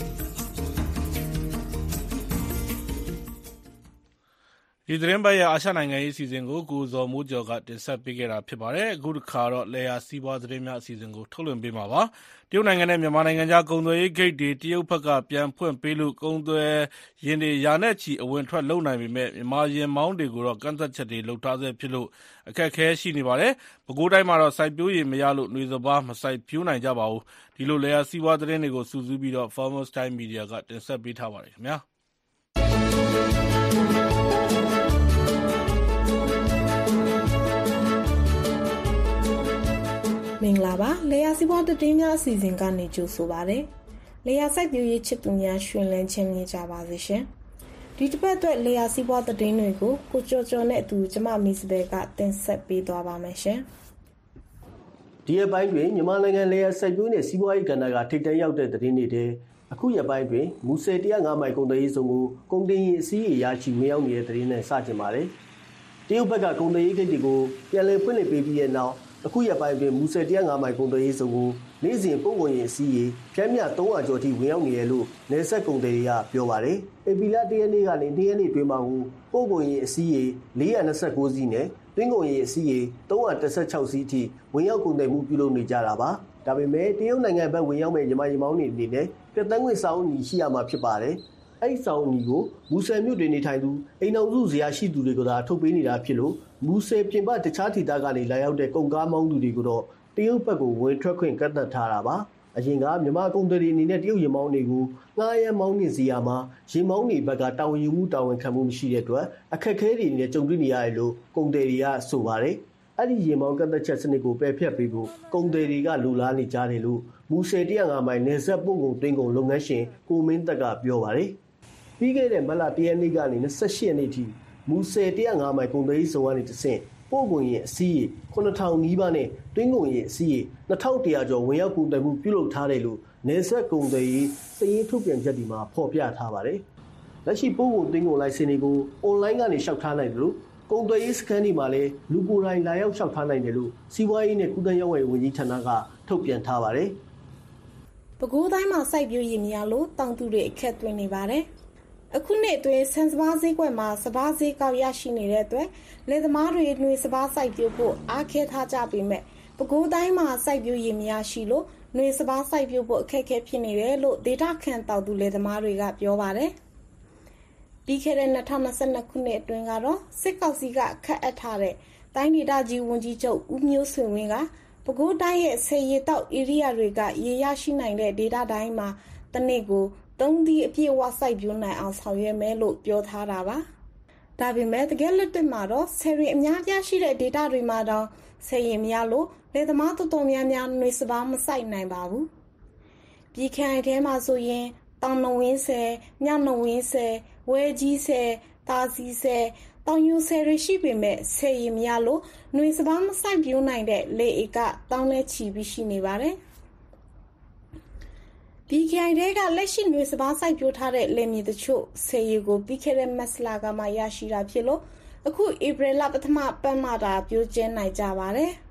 ဒီသတင်းပတ်ရဲ့အာရှနိုင်ငံရေးအစီအစဉ်ကိုကိုဇော်မိုးကျော်ကတင်ဆက်ပေးခဲ့တာဖြစ်ပါတယ်။အခုတစ်ခါတော့လေယာစီးပွားသတင်းများအစီအစဉ်ကိုထုတ်လွှင့်ပေးမှာပါ။တရုတ်နိုင်ငံနဲ့မြန်မာနိုင်ငံကြားကုန်သွယ်ရေးဂိတ်တွေတရုတ်ဘက်ကပြန်ဖွင့်ပေးလို့ကုန်သွယ်ယာဉ်တွေရာနဲ့ချီအဝင်ထွက်လုပ်နိုင်ပေမဲ့မြန်မာယာဉ်မောင်းတွေကိုတော့ကန့်သတ်ချက်တွေလုပ်ထားဆဲဖြစ်လို့အခက်အခဲရှိနေပါတယ်။ပဲခူးတိုင်းမှာတော့စိုက်ပျိုးရေမရလို့နွေစပါးမစိုက်ပျိုးနိုင်ကြပါဘူး။ဒီလိုလေယာစီးပွားသတင်းတွေကိုစုစည်းပြီးတော့ Farmers Time Media ကတင်ဆက်ပေးထားပါတယ်ခင်ဗျာ။မင်္ဂလာပါလေယာစီးပွားသတင်းများအစီအစဉ်ကနေကြိုဆိုပါရစေလေယာစိုက်ပျိုးရေးချစ်သူများရှင်လန်းခြင်းမြကြပါစေရှင်ဒီတစ်ပတ်အတွက်လေယာစီးပွားသတင်းတွေကိုကိုကျော်ကျော်နဲ့အတူကျမမီစဘဲကတင်ဆက်ပေးသွားပါမယ်ရှင်ဒီရက်ပိုင်းတွင်မြန်မာနိုင်ငံလေယာစိုက်ပျိုးနဲ့စီးပွားရေးကဏ္ဍကထိပ်တန်းရောက်တဲ့သတင်းတွေတည်းအခုရက်ပိုင်းတွင်မူဆယ်၁၀၅မိုင်ကုန်သွယ်ရေးစုံကိုကုန်တင်ရင်အစည်းအဝေးရရှိမရောက်နေတဲ့သတင်းနဲ့စတင်ပါတယ်တရုတ်ဘက်ကကုန်သွယ်ရေးဂိတ်တွေကိုပြန်လည်ဖွင့်လှစ်ပေးပြီးတဲ့နောက်အခုရက်ပိုင်းတွင်မူဆယ်၁၀၅မိုင်ကုန်သွယ်ရေးစုံကိုနေ့စဉ်ပုံကုန်ရင်အစည်းအဝေးဖြန်းမြသုံးရာကျော်အထိဝင်ရောက်နေတယ်လို့နယ်စပ်ကုန်သည်တွေကပြောပါတယ်။ဧပြီလ၁ရက်နေ့ကနေ၂ရက်နေ့တွင်မှာကိုပုံကုန်ရင်အစည်းအဝေး၄ရာ၂၉စီးနဲ့တွင်းကုန်ရင်အစည်းအဝေး၃ရာ၁၆စီးအထိဝင်ရောက်ကုန်သည်မှုပြုလုပ်နေကြတာပါ။ဒါပေမဲ့တရုတ်နိုင်ငံဘက်ဝင်ရောက်မဲ့မြန်မာပြည်မောင်းတွေအနေနဲ့ပြသန်းခွင့်စာအုပ်ညီရှိရမှာဖြစ်ပါတယ်။အဲ့ဒီစာအုပ်ညီကိုမူဆယ်မြို့တွင်နေထိုင်သူအိမ်တော်စုဇရာရှိသူတွေကသာထုတ်ပေးနေတာဖြစ်လို့မူဆယ်ပြင်ပတခြားဒေသကနေလာရောက်တဲ့ကုန်ကားမောင်းသူတွေကိုတော့တရုတ်ဘက်ကိုဝင်ထွက်ခွင့်ကန့်သတ်ထားတာပါအရင်ကမြန်မာကုန်သည်တွေအနေနဲ့တရုတ်ရေမောင်းတွေကိုငှားရမ်းမောင်းနေစီရမှာရေမောင်းတွေဘက်ကတာဝန်ယူမှုတာဝန်ခံမှုမရှိတဲ့အတွက်အခက်အခဲတွေနဲ့ကြုံတွေ့နေရတယ်လို့ကုန်သည်တွေကဆိုပါတယ်အဲ့ဒီရေမောင်းကန့်သတ်ချက်စနစ်ကိုပယ်ဖျက်ပေးဖို့ကုန်သည်တွေကလူလားနေကြတယ်လို့မူဆယ်၁၀၅မိုင်နယ်စပ်ပို့ကုန်တွင်းကုန်လုပ်ငန်းရှင်ကိုမင်းသက်ကပြောပါတယ်ပြီးခဲ့တဲ့မတ်လ၁ရက်နေ့ကနေ၂၈ရက်နေ့ထိမူဆယ်၁၀၅မိုင်ကုန်သွယ်ရေးစုံကနေတဆင့်ပို့ကုန်ရဲ့အစည်းခုနှစ်ထောင်နီးပါးနဲ့တွင်းကုန်ရဲ့အစည်းနှစ်ထောင်တစ်ရာကျော်ဝင်ရောက်ကုန်သွယ်မှုပြုလုပ်ထားတယ်လို့နယ်စပ်ကုန်သွယ်ရေးစည်ရင်းထုတ်ပြန်ချက်ဒီမှာဖော်ပြထားပါတယ်။လက်ရှိပို့ကုန်တွင်းကုန်လိုင်စင်တွေကိုအွန်လိုင်းကနေလျှောက်ထားနိုင်တယ်လို့ကုန်သွယ်ရေးစခန်းတွေမှာလည်းလူကိုယ်တိုင်လာရောက်လျှောက်ထားနိုင်တယ်လို့စီးပွားရေးနဲ့ကုသရေးဝန်ကြီးဌာနကထုတ်ပြန်ထားပါတယ်။ပဲခူးတိုင်းမှာစိုက်ပျိုးရေးများလို့တောင်သူတွေအခက်တွေ့နေပါတယ်။အခုနှစ်အတွင်းဆန်စပါးဈေးကွက်မှာစပါးဈေးကောက်ရရှိနေတဲ့အတွက်လယ်သမားတွေနှွေစပါးစိုက်ပျိုးဖို့အားခဲထားကြပေမဲ့ပဲခူးတိုင်းမှာစိုက်ပျိုးရည်များရှိလို့နှွေစပါးစိုက်ပျိုးဖို့အခက်အခဲဖြစ်နေတယ်လို့ဒေတာခန့်တောက်သူလယ်သမားတွေကပြောပါတယ်။ပြီးခဲ့တဲ့၂၀၂၂ခုနှစ်အတွင်းကတော့စစ်ကောင်စီကခတ်အပ်ထားတဲ့တိုင်းဒေသကြီးဝန်ကြီးချုပ်ဦးမျိုးဆွေဝင်းကပဲခူးတိုင်းရဲ့ဆယ်ရီတောက်ဧရိယာတွေကရေရရှိနိုင်တဲ့ဒေတာတိုင်းမှာတစ်နေ့ကိုသုံးသီးအပြည့်အဝစိုက်ပျိုးနိုင်အောင်ဆောင်ရွက်မယ်လို့ပြောထားတာပါ။ဒါပေမဲ့တကယ်လက်တွေ့မှာတော့ဆယ်ရီအများပြားရှိတဲ့ဒေတာတွေမှာတော့ဆယ်ရီမရလို့လယ်သမားတော်တော်များများနှွေစပါးမစိုက်နိုင်ပါဘူး။ပြည်ခိုင်ထဲမှာဆိုရင်တောင်နဝင်းဆယ်မြောက်နဝင်းဆယ်ဝဲကြီးဆယ်တာစီဆယ်တောင်ယူဆယ်ရရှိပေမဲ့ဆယ်ရီမရလို့နှွေစပါးမစိုက်ပျိုးနိုင်တဲ့လေဧကတောင်းနဲ့ချီပြီးရှိနေပါတယ်။ဒီခိုင်တွေကလက်ရှိနှွေစပါးစိုက်ပျိုးထားတဲ့လယ်မြေတချို့ဆယ်ရီကိုပြီးခဲ့တဲ့မတ်လကမှရရှိတာဖြစ်လို့အခုဧပြီလပထမပတ်မှတာပြိုးကျင်းနိုင်ကြပါတယ်။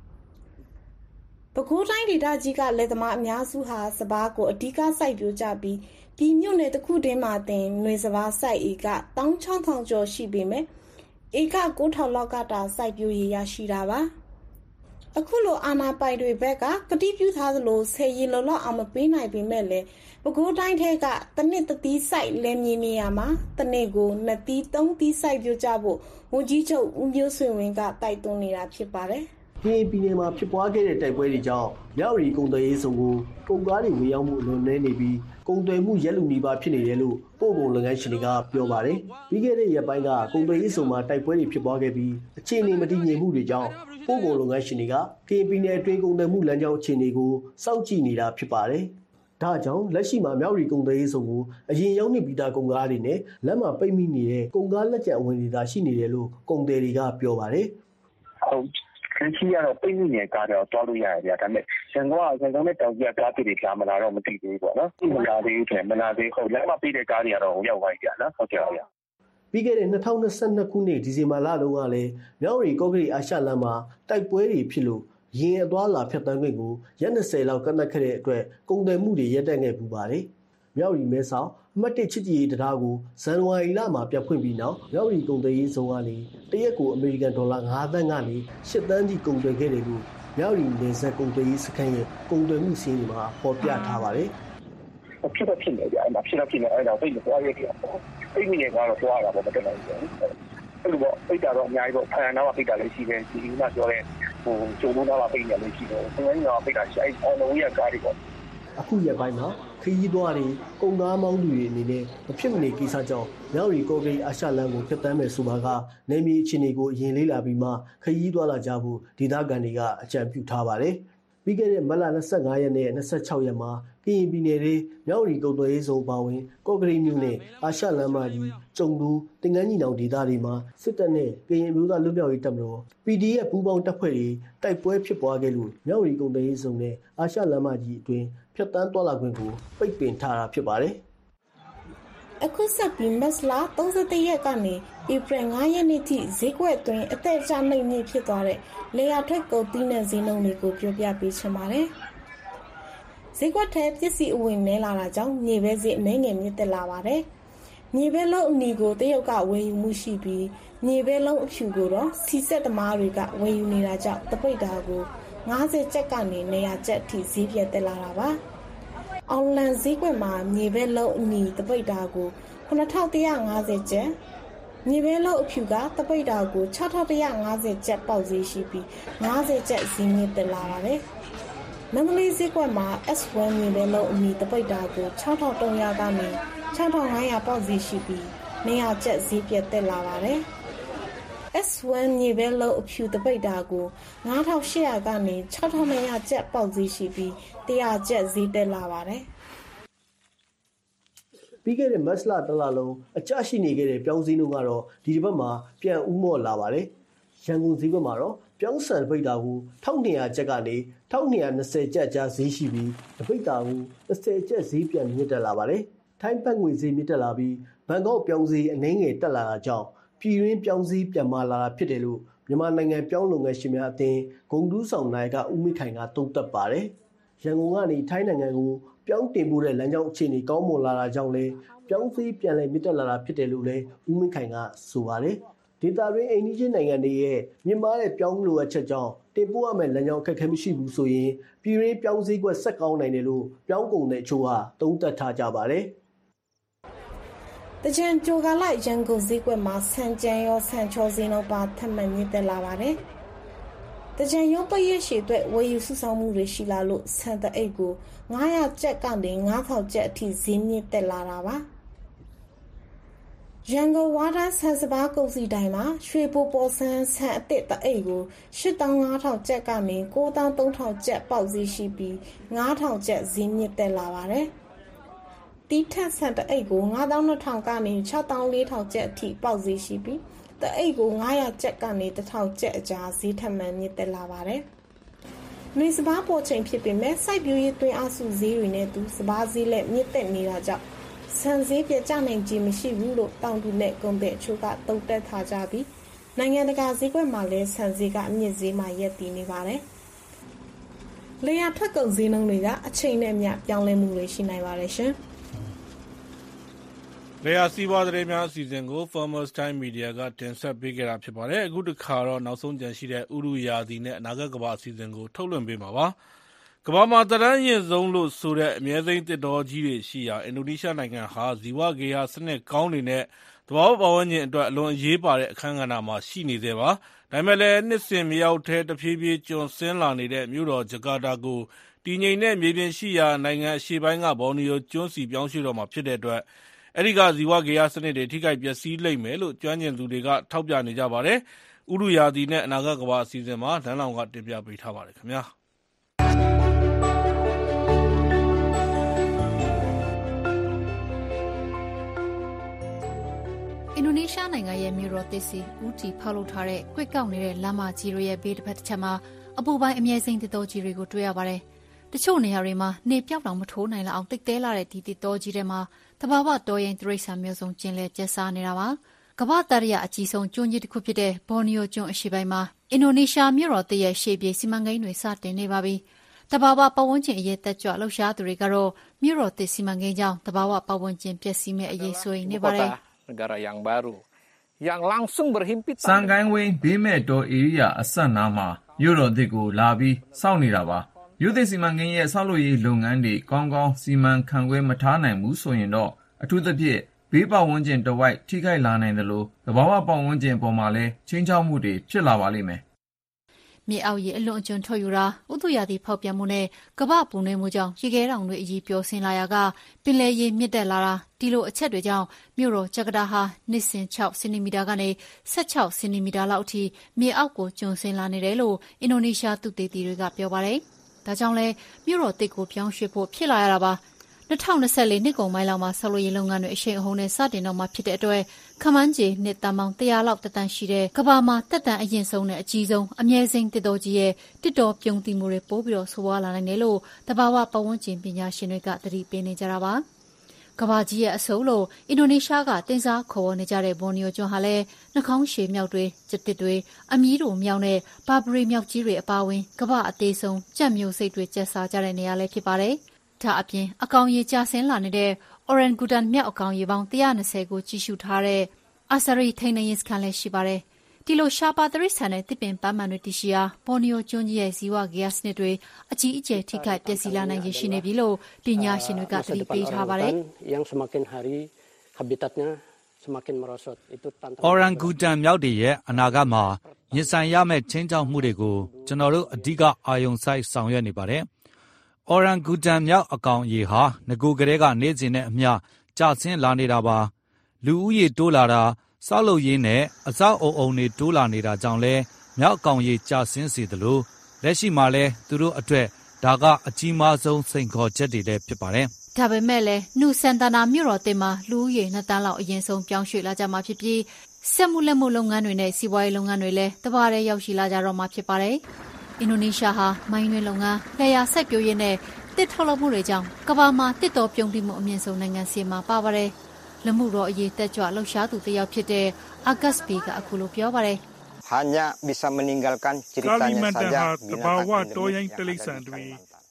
ပဲခူးတိုင်းဒေသကြီးကလယ်သမားအများစုဟာစပါးကိုအဓိကစိုက်ပျိုးကြပြီးဒီမြို့နယ်တစ်ခုတည်းမှာတင်နှွေစပါးစိုက်ဧက၁၆,၀၀၀ကျော်ရှိပေမဲ့ဧက၉,၀၀၀လောက်ကတာစိုက်ပျိုးရရရှိတာပါအခုလိုအာနာပိုင်တွေဘက်ကကတိပြုထားသလိုဆယ်ရီလော်လော်အောင်မပေးနိုင်ပေမဲ့လည်းပဲခူးတိုင်းထဲကတနစ်တသီးစိုက်လယ်မြေနေရာမှာတနေ့ကိုနှစ်သီးသုံးသီးစိုက်ပျိုးကြဖို့ဝန်ကြီးချုပ်ဦးမျိုးဆွေဝင်းကတိုက်တွန်းနေတာဖြစ်ပါတယ်ကရင်ပြည်နယ်မှာဖြစ်ပွားခဲ့တဲ့တိုက်ပွဲတွေကြောင့်မြောက်ရီကုန်သွယ်ရေးဆောင်ကိုကုန်ကားတွေဝင်ရောက်မှုအလွန်နည်းနေပြီးကုန်သွယ်မှုရက်လူနီးပါးဖြစ်နေတယ်လို့ပို့ကုန်လုပ်ငန်းရှင်တွေကပြောပါတယ်။ပြီးခဲ့တဲ့ရက်ပိုင်းကကုန်သွယ်ရေးဆောင်မှာတိုက်ပွဲတွေဖြစ်ပွားခဲ့ပြီးအခြေအနေမတည်ငြိမ်မှုတွေကြောင့်ပို့ကုန်လုပ်ငန်းရှင်တွေကကရင်ပြည်နယ်အတွင်းကုန်သွယ်မှုလမ်းကြောင်းအခြေအနေကိုစောင့်ကြည့်နေတာဖြစ်ပါတယ်။ဒါကြောင့်လက်ရှိမှာမြောက်ရီကုန်သွယ်ရေးဆောင်ကိုအရင်ရောက်နေပြီးသားကုန်ကားတွေနဲ့လက်မှာပိတ်မိနေတဲ့ကုန်ကားလက်ကျန်အဝင်တွေသာရှိနေတယ်လို့ကုန်သည်တွေကပြောပါတယ်။ဟုတ်ခန်းကြီးကတော့ပိတ်မိနေကားတော့တွားလို့ရတယ်ဗျာဒါပေမဲ့ရန်ကုန်ကရန်ကုန်နဲ့တောင်ကြီးကကားတွေကြာမလာတော့မသိသေးဘူးပေါ့နော်မလာသေးဘူးဆိုမလာသေးဟုတ်လက်မပေးတဲ့ကားတွေကတော့ရောက်သွားပြီနော်ဟုတ်ကဲ့ပါဗျာပြီးခဲ့တဲ့၂၀၂၂ခုနှစ်ဒီဇင်ဘာလတုန်းကလည်းမြောက်ရီကော့ကရိတ်အာရှလမ်းမှာတိုက်ပွဲတွေဖြစ်လို့ရင်အသွားလာဖြတ်တန်းခွင့်ကိုရက်၂၀လောက်ကန့်သတ်ခဲ့တဲ့အတွက်ကုန်သွယ်မှုတွေရပ်တန့်ခဲ့ပူပါတယ်မြောက်ရီမဲဆောက်အမှတ်၁ချစ်ကြည်ရေးတရားကိုဇန်နဝါရီလမှာပြဖွင့်ပြီးနောက်မြောက်ရီကုန်သွယ်ရေးဇုံကနေတရက်ကိုအမေရိကန်ဒေါ်လာ၅သန်းကနေ၈သန်းထိကုန်သွယ်ခဲ့တယ်လို့မြောက်ရီနေဆက်ကုန်သွယ်ရေးစခန်းရဲ့ကုန်သွယ်မှုစည်းတွေမှာပေါ်ပြထားပါတယ်။ဖြစ်တော့ဖြစ်နေကြအဲ့ဒါဖြစ်တော့ဖြစ်နေအဲ့ဒါသိတော့ရခဲ့ပေါ့။အဲ့ဒီနေကတော့သွားတာပေါ့မတက်နိုင်ဘူး။အဲ့လိုပေါ့ပိတ်တာတော့အများကြီးပေါ့ဖန်နာမှာပိတ်တာလည်းရှိတယ်ဒီကပြောတဲ့ဟိုကျုံလို့တော့ပိတ်တယ်လည်းရှိတယ်။ဆင်းရဲတော့ပိတ်တာရှိအဲ့အော်နိုဝီယာကားတွေပေါ့အခုရက်ပိုင်းမှာခရီးသွားတွေကုန်ကားမောင်းသူတွေအနေနဲ့မဖြစ်မနေကိစ္စကြောင့်မြောက်ရီကော့ကရိတ်အာရှလမ်းကိုဖြတ်တန်းမယ်ဆိုပါကနယ်မြေအခြေအနေကိုအရင်လေးလာပြီးမှခရီးသွားလာကြဖို့ဒေသခံတွေကအကြံပြုထားပါတယ်။ပြီးခဲ့တဲ့မတ်လ၂၅ရက်နဲ့၂၆ရက်မှာကရင်ပြည်နယ်ရဲ့မြောက်ရီကုန်သွယ်ရေးဇုံပါဝင်ကော့ကရိတ်မြို့နဲ့အာရှလမ်းမကြီးကျုံတူတင်ကန်းကြီးနောင်ဒေသတွေမှာစစ်တပ်နဲ့ကရင်မျိုးသားလူမျိုးရေးတပ်မတော် ပီဒီအက်ဖ် ပူးပေါင်းတပ်ဖွဲ့တွေတိုက်ပွဲဖြစ်ပွားခဲ့လို့မြောက်ရီကုန်သွယ်ရေးဇုံနဲ့အာရှလမ်းမကြီးအတွင်းဖြတ်တန်းသွားလာခွင့်ကိုပိတ်ပင်ထားတာဖြစ်ပါတယ်။အခုဆက်ပြီးမတ်လ၃၁ရက်ကနေဧပြီ၅ရက်နေ့ထိဈေးကွက်အတွင်းအသက်ကျနှိမ့်မြင့်ဖြစ်သွားတဲ့လေယာထွက်ကုန်သီးနှံဈေးနှုန်းတွေကိုပြောပြပေးချင်ပါတယ်။ဈေးကွက်ထဲပစ္စည်းအဝင်နည်းလာတာကြောင့်မြေပဲဈေးအနည်းငယ်မြင့်တက်လာပါတယ်။မြေပဲလုံးအနီကိုတရုတ်ကဝယ်ယူမှုရှိပြီးမြေပဲလုံးအဖြူကိုတော့စီဆက်သမားတွေကဝယ်ယူနေတာကြောင့်တပိတ်တာကို၅၀ကျပ်ကနေနေရာကျပ်ထိဈေးပြတ်တက်လာတာပါ။အောင်လန်ဈေးကွက်မှာမြေပဲလုံးအနီတပိတ်တာကိုခုနှစ်ထောင်တစ်ရာ၅ဆယ်ကျပ်မြေပဲလုံးအဖြူကတပိတ်တာကို၆ထောင်တစ်ရာ၅ဆယ်ကျပ်ပေါက်ဈေးရှိပြီး၅၀ကျပ်ဈေးမြင့်တက်လာပါတယ်။မန္တလေးဈေးကွက်မှာ အက်စ် ဝန် မြေပဲလုံးအနီတပိတ်တာကို၆ထောင်၃ရာကနေ၆ထောင်၅ရာပေါက်ဈေးရှိပြီးနေရာကျပ်ဈေးပြတ်တက်လာပါတယ်။ အက်စ် ဝန် မြေပဲလုံးအဖြူတပိတ်တာကို၅ထောင်၈ရာကနေ၆ထောင်၂ရာကျပ်ပေါက်ဈေးရှိပြီး၁ရာကျပ်ဈေးတက်လာပါတယ်။ပြီးခဲ့တဲ့မတ်လတလလုံးအကျရှိနေခဲ့တဲ့ပြောင်းစည်းနှုန်းကတော့ဒီတစ်ပတ်မှာပြန်ဦးမော့လာပါတယ်။ရန်ကုန်ဈေးကွက်မှာတော့ပြောင်းဆန်တပိတ်တာကို၁၂၀၀ကျပ်ကနေ၁၂၂၀ကျပ်ကြားဈေးရှိပြီးတပိတ်တာကို၂၀ကျပ်ဈေးပြန်မြင့်တက်လာပါတယ်။ထိုင်းဘတ်ငွေဈေးမြင့်တက်လာပြီးဘန်ကောက်ပြောင်းဈေးအနည်းငယ်တက်လာတာကြောင့်ပြည်တွင်းပြောင်းစည်းပြန်မာလာတာဖြစ်တယ်လို့မြန်မာနိုင်ငံပြောင်းလုပ်ငန်းရှင်များအသင်းဂုံတူးဆောင်နိုင်ကဦးမိခိုင်ကသုံးသပ်ပါတယ်။ရန်ကုန်ကနေထိုင်းနိုင်ငံကိုပြောင်းတင်ပို့တဲ့လမ်းကြောင်းအခြေအနေကောင်းမွန်လာတာကြောင့်လည်းပြောင်းစည်းပြန်လည်မြင့်တက်လာတာဖြစ်တယ်လို့လည်းဦးမင်းခိုင်ကဆိုပါတယ်ဒေတာရင်းအိန္ဒိယနိုင်ငံတွေရဲ့မြင့်မားတဲ့ပြောင်းလိုအပ်ချက်ကြောင့်တင်ပို့ရမယ့်လမ်းကြောင်းအခက်အခဲမရှိဘူးဆိုရင်ပြည်ရင်းပြောင်းစည်းကွက်ဆက်ကောင်းနိုင်တယ်လို့ပြောင်းကုန်တဲ့အချို့ဟာသုံးသပ်ထားကြပါတယ်တကြံကြိုကလိုက်ရန်ကုန်စည်းကွက်မှာဆန်ကြံရောဆန်ချောစင်းတော့ပါထပ်မံမြင့်တက်လာပါတယ်တကြံရုံးပရိရှိအတွက်ဝယ်ယူစုဆောင်မှုတွေရှိလာလို့ဆန်တအိတ်ကိုငါးရာကျပ်ကနေငါးထောင်ကျပ်အထိဈေးမြင့်တက်လာတာပါရန်ကုန်ဝါဒဆန်စပါးကုန်စည်တိုင်းမှာရွှေဘိုပေါ်ဆန်းဆန်အတစ်တအိတ်ကိုရှစ်သောင်းငါးထောင်ကျပ်ကနေကိုးသောင်းသုံးထောင်ကျပ်ပေါက်ဈေးရှိပြီးငါးထောင်ကျပ်ဈေးမြင့်တက်လာပါတယ်တီးထက်ဆန်တအိတ်ကိုငါးသောင်းနှစ်ထောင်ကနေခြောက်သောင်းလေးထောင်ကျပ်အထိပေါက်ဈေးရှိပြီးတအိတ်ကိုငါးရာကျပ်ကနေတစ်ထောင်ကျပ်အကြားဈေးထပ်မံမြင့်တက်လာပါတယ်။နှွေစပါးပေါ်ချိန်ဖြစ်ပေမဲ့စိုက်ပျိုးရေးသွင်းအားစုဈေးတွေနဲ့သူစပါးဈေးလက်မြင့်တက်နေတာကြောင့်ဆန်ဈေးပြကျနိုင်ခြင်းမရှိဘူးလို့တောင်သူနဲ့ကုန်သည်အချို့ကတုံ့တက်ထားကြပြီးနိုင်ငံတကာဈေးကွက်မှာလည်းဆန်ဈေးကအမြင့်ဈေးမှာရပ်တည်နေပါတယ်။လေယာထွက်ကုန်ဈေးနှုန်းတွေကအချိန်နဲ့မျှပြောင်းလဲမှုတွေရှိနိုင်ပါတယ်ရှင်။လေယာစီးပွားသတင်းများအစီအစဉ်ကို Farmers Time Media ကတင်ဆက်ပေးခဲ့တာဖြစ်ပါတယ်။အခုတစ်ခါတော့နောက်ဆုံးကြန့်ရှိတဲ့ဥရုယာသည်နဲ့အနာဂတ်ကမ္ဘာအစီအစဉ်ကိုထုတ်လွှင့်ပေးမှာပါ။ကမ္ဘာမှာတရမ်းရင်ဆုံးလို့ဆိုတဲ့အမြဲသိမ်းတစ်တော်ကြီးတွေရှိရာအင်ဒိုနီးရှားနိုင်ငံဟာဇီဝဂေဟစနစ်ကောင်းတွေနဲ့သဘာဝပတ်ဝန်းကျင်အတွက်အလွန်အရေးပါတဲ့အခန်းကဏ္ဍမှာရှိနေသေးပါ။ဒါပေမဲ့လည်းနှစ်စဉ်မြေအောက်ထဲတဖြည်းဖြည်းကျွံဆင်းလာနေတဲ့မြို့တော်ဂျကာတာကိုတည်ငြိမ်တဲ့မြေပြင်ရှိရာနိုင်ငံအရှေ့ပိုင်းကဘော်နီယိုကျွန်းစီပြောင်းရွှေ့တော့မှာဖြစ်တဲ့အတွက်အဲ့ဒီကဇီဝဂေဟစနစ်တွေထိခိုက်ပျက်စီးလိမ့်မယ်လို့ကျွမ်းကျင်သူတွေကထောက်ပြနေကြပါတယ်။ဥရုယာသည်နဲ့အနာဂတ်ကမ္ဘာအစီအစဉ်မှာဒန်းလောင်ကတင်ပြပေးထားပါတယ်ခင်ဗျာ။အင်ဒိုနီးရှားနိုင်ငံရဲ့မြို့တော်သစ်စီဦးတီဖောက်လုပ်ထားတဲ့ကွက်ကောက်နေတဲ့လမ်းမကြီးတွေရဲ့ဘေးတစ်ဖက်တစ်ချက်မှာအပူပိုင်းအမြဲစိမ်းတစ်တော်ကြီးတွေကိုတွေ့ရပါတယ်။တချို့နေရာတွေမှာနေပြောက်တောင်မထိုးနိုင်လောက်အောင်တိတ်တဲလာတဲ့ဒီတစ်တော်ကြီးတွေမှာတဘာဝတော်ရင်တိရစ္ဆာန်မျိုးစုံကျင်လဲကျက်စားနေတာပါ။ကမ္ဘာတရရအကြီးဆုံးကျွန်းကြီးတစ်ခုဖြစ်တဲ့ဘော်နီယိုကျွန်းအရှေ့ပိုင်းမှာအင်ဒိုနီးရှားမြို့တော်သစ်ရဲ့ရှေ့ပြေစီမံကိန်းတွေစတင်နေပါပြီ။တဘာဝပတ်ဝန်းကျင်အရေးတက်ကြွလှုပ်ရှားသူတွေကတော့မြို့တော်သစ်စီမံကိန်းကြောင့်တဘာဝပတ်ဝန်းကျင်ပျက်စီးမဲ့အရေးဆိုရင်နေပါတယ်။ negara yang baru yang langsung berhimpitan စံကိုင်းဝင်းဘေးမဲ့တော်ဧရိယာအစပ်နားမှာမြို့တော်သစ်ကိုလာပြီးစောင့်နေတာပါမြို့သစ်စီမံကိန်းရဲ့ဆောက်လုပ်ရေးလုပ်ငန်းတွေကောင်းကောင်းစီမံခန့်ခွဲမထားနိုင်ဘူးဆိုရင်တော့အထူးသဖြင့်ဘေးပတ်ဝန်းကျင်တစ်ဝိုက်ထိခိုက်လာနိုင်တယ်လို့သဘာဝပတ်ဝန်းကျင်ပေါ်မှာလည်းချင်းချောက်မှုတွေဖြစ်လာပါလိမ့်မယ်မြေအောက်ရေအလွန်အကျွံထုတ်ယူတာဥတုရာသီဖောက်ပြန်မှုနဲ့ကမ္ဘာပူနွေးမှုကြောင့်ရေခဲတောင်တွေအကြီးပျော်ဆင်းလာရာကပင်လယ်ရေမြင့်တက်လာတာဒီလိုအချက်တွေကြောင့်မြို့တော်ဂျကာတာဟာနှစ်စဉ်၆စင်တီမီတာကနေ၁၆စင်တီမီတာလောက်အထိမြေအောက်ကိုကျွံဆင်းလာနေတယ်လို့အင်ဒိုနီးရှားသုတေသီတွေကပြောပါတယ်။ဒါကြောင့်လဲမြို့တော်တစ်ကိုပြောင်းရွှေ့ဖို့ဖြစ်လာရတာပါ။၂၀၂၄နှစ်ကုန်ပိုင်းလောက်မှာဆောက်လုပ်ရေးလုပ်ငန်းတွေအရှိန်အဟုန်နဲ့စတင်တော့မှာဖြစ်တဲ့အတွက်ခမန်းကြီးနှစ်တန်ပေါင်း၁၀၀လောက်တက်တန်းရှိတဲ့ကမ္ဘာမှာတက်တန်းအရင်ဆုံးနဲ့အကြီးဆုံးအမြဲစိမ်းတစ်တော်ကြီးရဲ့တစ်တော်ပြုံးတိမှုတွေပိုးပြီးတော့ဆိုးဝါးလာနိုင်တယ်လို့တဘာဝပတ်ဝန်းကျင်ပညာရှင်တွေကသတိပေးနေကြတာပါ။ကမ္ဘာကြီးရဲ့အဆိုးလို့အင်ဒိုနီးရှားကတင်စားခေါ်နေကြတဲ့ဘော်နီယိုကျွန်းဟာလည်းနှာခေါင်းရှည်မြောက်တွေကျတစ်တွေအမြီးတို့မြောက်နဲ့ဘာဘရီမြောက်ကြီးတွေအပါအဝင်ကမ္ဘာအသေးဆုံးကြက်မျိုးစိတ်တွေကျက်စားကြတဲ့နေရာလည်းဖြစ်ပါတယ်။ဒါအပြင်အကောင်ရေကျဆင်းလာနေတဲ့ Orangutan မြောက်အကောင်ရေပေါင်း၁၂၀ကိုကြီးစုထားတဲ့ Asari ထိန်းသိမ်းရေးစခန်းလည်းရှိပါတယ်။ဒီလိုရှားပါတိရစ္ဆာန်နဲ့တစ်ပင်ပန်းမှန်တွေတည်ရှိရာဘော်နီယိုကျွန်းကြီးရဲ့ဇီဝဂေဟစနစ်တွေအကြီးအကျယ်ထိခိုက်ပျက်စီးလာနိုင်ရရှိနေပြီလို့ပညာရှင်တွေကသတိပေးထားပါတယ်။ yang semakin hari habitatnya semakin merosot itu tantangan Orangutan မြောက်တွေရဲ့အနာဂတ်မှာရင်ဆိုင်ရမယ့်ချင်းချောက်မှုတွေကိုကျွန်တော်တို့အဓိကအာရုံစိုက်ဆောင်ရွက်နေပါတယ်။ Orangutan မြောက်အကောင်ရေဟာငကိုကလေးကနေစဉ်နဲ့အမျှကျဆင်းလာနေတာပါလူဦးရေတိုးလာတာစောက်လုပ်ရင်းနဲ့အစောက်အုံအုံတွေတိုးလာနေတာကြောင့်လဲမြောက်အကောင်ရေကျဆင်းစေသလိုလက်ရှိမှာလဲသူတို့အတွက်ဒါကအကြီးမားဆုံးစိန်ခေါ်ချက်တွေလည်းဖြစ်ပါတယ်ဒါပေမဲ့လည်းနုစန်တာနာမြို့တော်တင်မှာလူဦးရေနှစ်တန်းလောက်အရင်ဆုံးပြောင်းရွှေ့လာကြမှာဖြစ်ပြီးစက်မှုလက်မှုလုပ်ငန်းတွေနဲ့စီးပွားရေးလုပ်ငန်းတွေလည်းတပါးတည်းရောက်ရှိလာကြတော့မှာဖြစ်ပါတယ်အင်ဒိုနီးရှားဟာမိုင်းတွင်းလုပ်ငန်း၊လယ်ယာစိုက်ပျိုးရေးနဲ့တစ်ထုတ်လုပ်မှုတွေကြောင့်ကမ္ဘာမှာတစ်တော်ပြုံးတိမှုအမြင့်ဆုံးနိုင်ငံစီမှာပါပါတယ်။လက်မှုတော်အရေးတက်ကြွလှုပ်ရှားသူတစ်ယောက်ဖြစ်တဲ့အာဂတ်ဘီကအခုလိုပြောပါတယ်။ hanya bisa meninggalkan ceritanya saja တဘာဝတော်ရိုင်းတိရစ္ဆာန်တွေ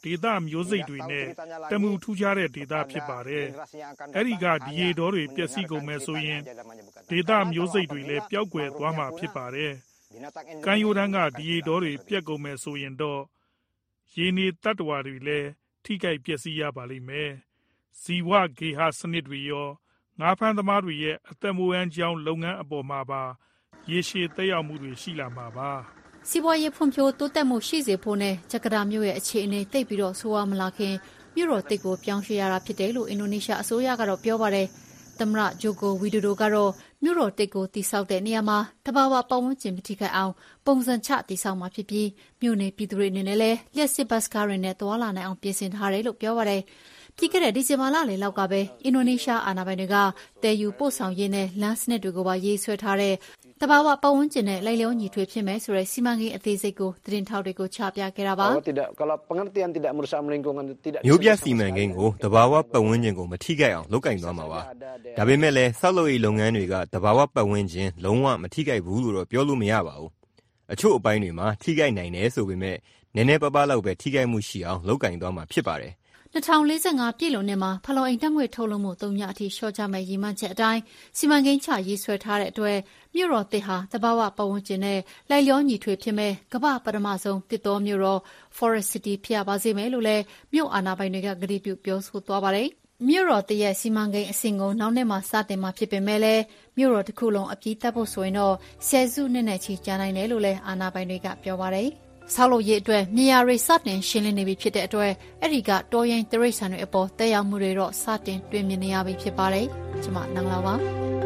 ဒေသမျိုးစိတ်တွေနဲ့တမူထူးခြားတဲ့ဒေသဖြစ်ပါတယ်။အဲ့ဒီကဒီရေတောတွေပျက်စီးကုန်မယ်ဆိုရင်ဒေသမျိုးစိတ်တွေလည်းပျောက်ကွယ်သွားမှာဖြစ်ပါတယ်။ကမ်းရိုးတန်းကဒီရေတောတွေပြက်ကုန်မယ်ဆိုရင်တော့ရေနေတတ္တဝါတွေလည်းထိခိုက်ပျက်စီးရပါလိမ့်မယ်။ဇီဝဂေဟစနစ်တွေရောငါးဖမ်းသမားတွေရဲ့အသက်မွေးဝမ်းကြောင်းလုပ်ငန်းအပေါ်မှာပါရေရှည်သက်ရောက်မှုတွေရှိလာမှာပါ။စီးပွားရေးဖွံ့ဖြိုးတိုးတက်မှုရှိစေဖို့နဲ့ဂျကာတာမြို့ရဲ့အခြေအနေသိပ်ပြီးတော့ဆိုးဝါးမလာခင်မြို့တော်တိတ်ကိုပြောင်းရွှေ့ရတာဖြစ်တယ်လို့အင်ဒိုနီးရှားအစိုးရကတော့ပြောပါတယ်။သမ္မတဂျိုကိုဝီဒိုဒိုကတော့မြို့တော်တိတ်ကိုတည်ဆောက်တဲ့နေရာမှာတဘာဝပတ်ဝန်းကျင်မထိခိုက်အောင်ပုံစံချတည်ဆောက်မှာဖြစ်ပြီးမြို့နယ်ပြည်သူတွေအနေနဲ့လည်းလျှက်စစ်ဘတ်ကားတွေနဲ့သွာလာနိုင်အောင်ပြင်ဆင်ထားတယ်လို့ပြောပါတယ်။ပြီးခဲ့တဲ့ဒီဇင်ဘာလလယ်လောက်ကပဲအင်ဒိုနီးရှားအာဏာပိုင်တွေကတည်ယူပို့ဆောင်ရေးနဲ့လမ်းစနစ်တွေကိုပါရေးဆွဲထားတဲ့တဘာဝပတ်ဝန်းကျင်နဲ့လိုက်လျောညီထွေဖြစ်မယ်ဆိုတဲ့စီမံကိန်းအသေးစိတ်ကိုသတင်းထောက်တွေကိုချပြခဲ့တာပါ။မျိုးပြစီမံကိန်းကိုတဘာဝပတ်ဝန်းကျင်ကိုမထိခိုက်အောင်လုပ်ကင်သွားမှာပါ။ဒါပေမဲ့လည်းဆောက်လုပ်ရေးလုပ်ငန်းတွေကတဘာဝပတ်ဝန်းကျင်လုံးဝမထိခိုက်ဘူးလို့တော့ပြောလို့မရပါဘူး။အချို့အပိုင်းတွေမှာထိခိုက်နိုင်တယ်ဆိုပေမဲ့နည်းနည်းပါးပါးလောက်ပဲထိခိုက်မှုရှိအောင်လုပ်ကင်သွားမှာဖြစ်ပါတယ်။၂၀၄၅ပြည့်လွန်နှစ်မှာဖလော်အိမ်တက်ငွေထုတ်လုပ်မှုသုံးညအထိလျှော့ချမဲ့ရည်မှန်းချက်အတိုင်းစီမံကိန်းချရေးဆွဲထားတဲ့အတွက်မြို့တော်တစ်ဟာတဘာဝပတ်ဝန်းကျင်နဲ့လိုက်လျောညီထွေဖြစ်မဲ့ကမ္ဘာပထမဆုံးတစ်တော်မြို့တော် Forest City ဖြစ်ရပါစေမယ်လို့လည်းမြို့အာဏာပိုင်တွေကကတိပြုပြောဆိုသွားပါတယ်။မြို့တော်တစ်ရဲ့စီမံကိန်းအဆင့်ကိုနောက်နှစ်မှာစတင်မှာဖြစ်ပေမဲ့လည်းမြို့တော်တစ်ခုလုံးအပြည့်တက်ဖို့ဆိုရင်တော့ဆယ်စုနှစ်နဲ့ချီကြာနိုင်တယ်လို့လည်းအာဏာပိုင်တွေကပြောပါတယ်။ဆောက်လုပ်ရေးအတွက်မြေယာတွေစတင်ရှင်းလင်းနေပြီဖြစ်တဲ့အတွက်အဲ့ဒီကတော်ရင်တရိတ်ဆန်တွေအပေါ်တက်ရောက်မှုတွေတော့စတင်တွေ့မြင်နေရပြီဖြစ်ပါတယ်။ကျွန်မနင်္ဂလာပါ။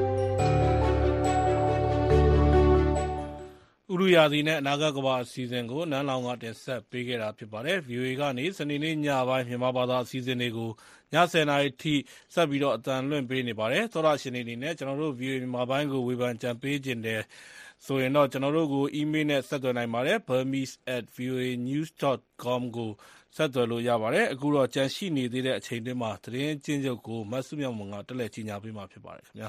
ဥရုယာသီနဲ့အနာဂတ်ကမ္ဘာအစီအစဉ်ကိုနန်းလောင်ကတင်ဆက်ပေးခဲ့တာဖြစ်ပါတယ်။ ဗီအိုအေ ကနေစနေနေ့ညပိုင်းမြန်မာဘာသာအစီအစဉ်တွေကိုညဆယ်နာရီထိဆက်ပြီးတော့အသံလွှင့်ပေးနေပါတယ်။သောတာရှင်တွေအနေနဲ့ကျွန်တော်တို့ ဗီအိုအေ မြန်မာပိုင်းကိုဝေဖန်ကြံပေးခြင်းတဲ့ဆိုရင်တော့ကျွန်တော်တို့ကိုအီးမေးလ်နဲ့ဆက်သွယ်နိုင်ပါတယ် burmese at voa news dot com ကိုဆက်သွယ်လို့ရပါတယ်အခုတော့ကြန့်ရှိနေသေးတဲ့အချိန်တွင်းမှာသတင်းကျဉ်းချုပ်ကိုမဆုမြောင်မွန်ကတက်လက်ကြီးညာပေးမှာဖြစ်ပါတယ်ခင်ဗျာ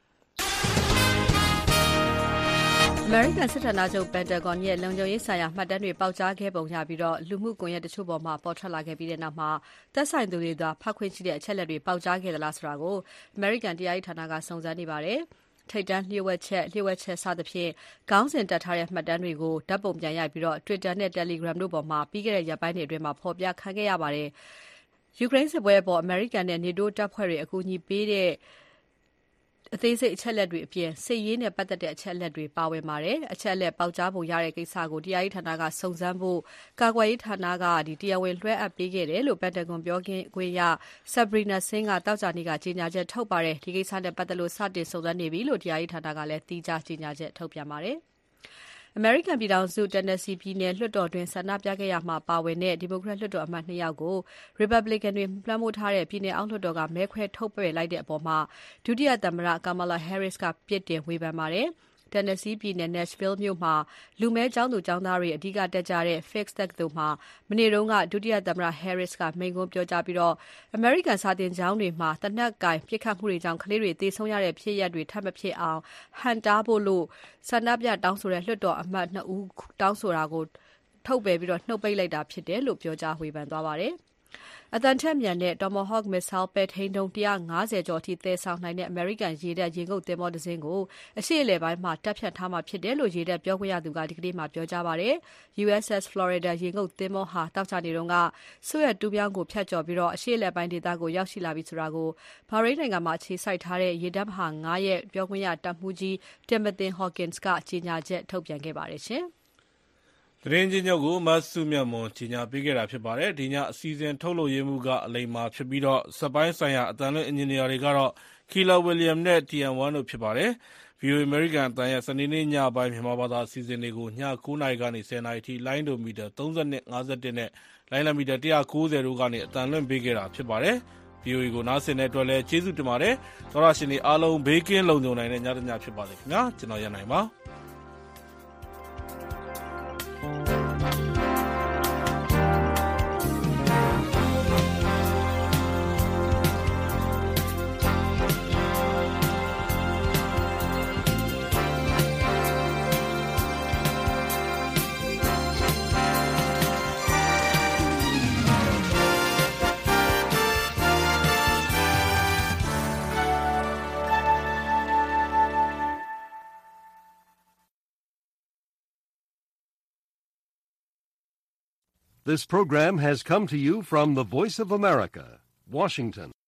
အမေရိကန်စစ်ဌာနချုပ်ပန်တဂွန်ရဲ့လုံခြုံရေးဆိုင်ရာမှတ်တမ်းတွေပေါက်ကြားခဲ့ပုံရပြီးတော့လူမှုကွန်ရက်တချို့ပေါ်မှာပေါ်ထွက်လာခဲ့ပြီးတဲ့နောက်မှာသက်ဆိုင်သူတွေသာဖတ်ခွင့်ရှိတဲ့အချက်အလက်တွေပေါက်ကြားခဲ့သလားဆိုတာကိုအမေရိကန်တရားရေးဌာနကစုံစမ်းနေပါတယ်ထိတ်တန်းလျှို့ဝှက်ချက်လျှို့ဝှက်ချက်စသဖြင့်ခေါင်းစဉ်တက်ထားတဲ့မှတ်တမ်းတွေကိုဓာတ်ပုံပြန်ရိုက်ပြီးတော့ Twitter နဲ့ Telegram တို့ပေါ်မှာပြီးခဲ့တဲ့ရက်ပိုင်းတွေအတွင်းမှာဖော်ပြခံခဲ့ရပါတယ်။ယူကရိန်းစစ်ပွဲပေါ်အမေရိကန်နဲ့ NATO တပ်ဖွဲ့တွေအကူအညီပေးတဲ့အသေးစိတ်အချက်လက်တွေအပြင်စစ်ရေးနဲ့ပတ်သက်တဲ့အချက်လက်တွေပါဝင်ပါတယ်။အချက်လက်ပေါက်ကြားပုံရတဲ့ကိစ္စကိုတရားရေးဌာနကစုံစမ်းဖို့ကာကွယ်ရေးဌာနကဒီတရားဝင်လွှဲအပ်ပေးခဲ့တယ်လို့ပန်တဂွန်ပြောခွင့်ရ Sabrina Singh ကတောက်ကြနေ့ကကြေညာချက်ထုတ်ပါတယ်။ဒီကိစ္စနဲ့ပတ်သက်လို့စတင်စုံစမ်းနေပြီလို့တရားရေးဌာနကလည်းတီးခြားကြေညာချက်ထုတ်ပြန်ပါတယ်။အမေရိကန်ပြည်ထောင်စု Tennessee ပြည်နယ်လွှတ်တော်တွင်ဆန္ဒပြခဲ့ရမှာပါဝင်တဲ့ဒီမိုကရက်လွှတ်တော်အမတ်နှစ်ယောက်ကို Republican တွေလွှမ်းမိုးထားတဲ့ပြည်နယ်အောက်လွှတ်တော်ကမဲခွဲထုတ်ပယ်လိုက်တဲ့အပေါ်မှာဒုတိယသမ္မတ Kamala Harris ကပြစ်တင်ဝေဖန်ပါတယ်။ Tennessee ပြည်နယ် Nashville မြို့မှာလူမဲကျောင်းသူကျောင်းသားတွေအဓိကတက်ကြတဲ့ Fisk တက္ကသိုလ်မှာမနေ့တုန်းကဒုတိယသမ္မတ Harris ကမိန့်ခွန်းပြောကြားပြီးတော့ American စာသင်ကျောင်းတွေမှာသေနတ်ကိုင်ပစ်ခတ်မှုတွေကြောင့်ကလေးတွေသေဆုံးရတဲ့ဖြစ်ရပ်တွေထပ်မဖြစ်အောင်ဟန်တားဖို့လို့ဆန္ဒပြတောင်းဆိုတဲ့လွှတ်တော်အမတ်နှစ်ဦးတောင်းဆိုတာကိုထုတ်ပယ်ပြီးတော့နှုတ်ပိတ်လိုက်တာဖြစ်တယ်လို့ပြောကြားဝေဖန်သွားပါတယ်။အသံထက်မြန်တဲ့ Tomahawk missile ပဲ့ထိန်းဒုံးone hundred fiftyကျော်အထိသယ်ဆောင်နိုင်တဲ့ American ရေတပ်ရေငုပ်သင်္ဘောတစ်စင်းကိုအရှေ့အလယ်ပိုင်းမှာတပ်ဖြန့်ထားမှာဖြစ်တယ်လို့ရေတပ်ပြောခွင့်ရသူကဒီကနေ့မှပြောကြားပါတယ်။ U S S Florida ရေငုပ်သင်္ဘောဟာတောက်ချနေတုန်းကဆွဲတူပြောင်းကိုဖြတ်ကျော်ပြီးတော့အရှေ့အလယ်ပိုင်းဒေသကိုရောက်ရှိလာပြီဆိုတာကိုဘာရိန်းနိုင်ငံမှာခြေစိုက်ထားတဲ့ရေတပ်မဟာnineရဲ့ပြောခွင့်ရတပ်မှူးကြီး Timothy Hawkins ကကြေညာချက်ထုတ်ပြန်ခဲ့ပါတယ်ရှင်။သတင်းချင်းချုပ်ကိုမဆုမြတ်မွန်ကြီးညာပေးခဲ့တာဖြစ်ပါတယ်ဒီညအစီအစဉ်ထုတ်လုပ်ရေးမှုကအလိမ္မာဖြစ်ပြီးတော့စပိုင်းဆိုင်ရာအတန်လွင့်အင်ဂျင်နီယာတွေကတော့ Keeler William နဲ့ T M one တို့ဖြစ်ပါတယ် ဗီအိုအေ American အတန်ရဲ့စနေနေ့ညပိုင်းမြန်မာဘာသာအစီအစဉ်တွေကိုညnineနာရီကနေtenနာရီထိလိုင်းဒိုမီတာthirty-two fifty-oneနဲ့လိုင်းလမီတာone ninetyတို့ကနေအတန်လွင့်ပေးခဲ့တာဖြစ်ပါတယ်ဗီအိုအေကိုနားဆင်တဲ့အတွက်လည်းကျေးဇူးတင်ပါတယ်သောရရှင်တွေအားလုံးဘေးကင်းလုံခြုံနိုင်တဲ့ညတညဖြစ်ပါစေခင်ဗျာကျွန်တော်ရနိုင်ပါ This program has come to you from the Voice of America, Washington.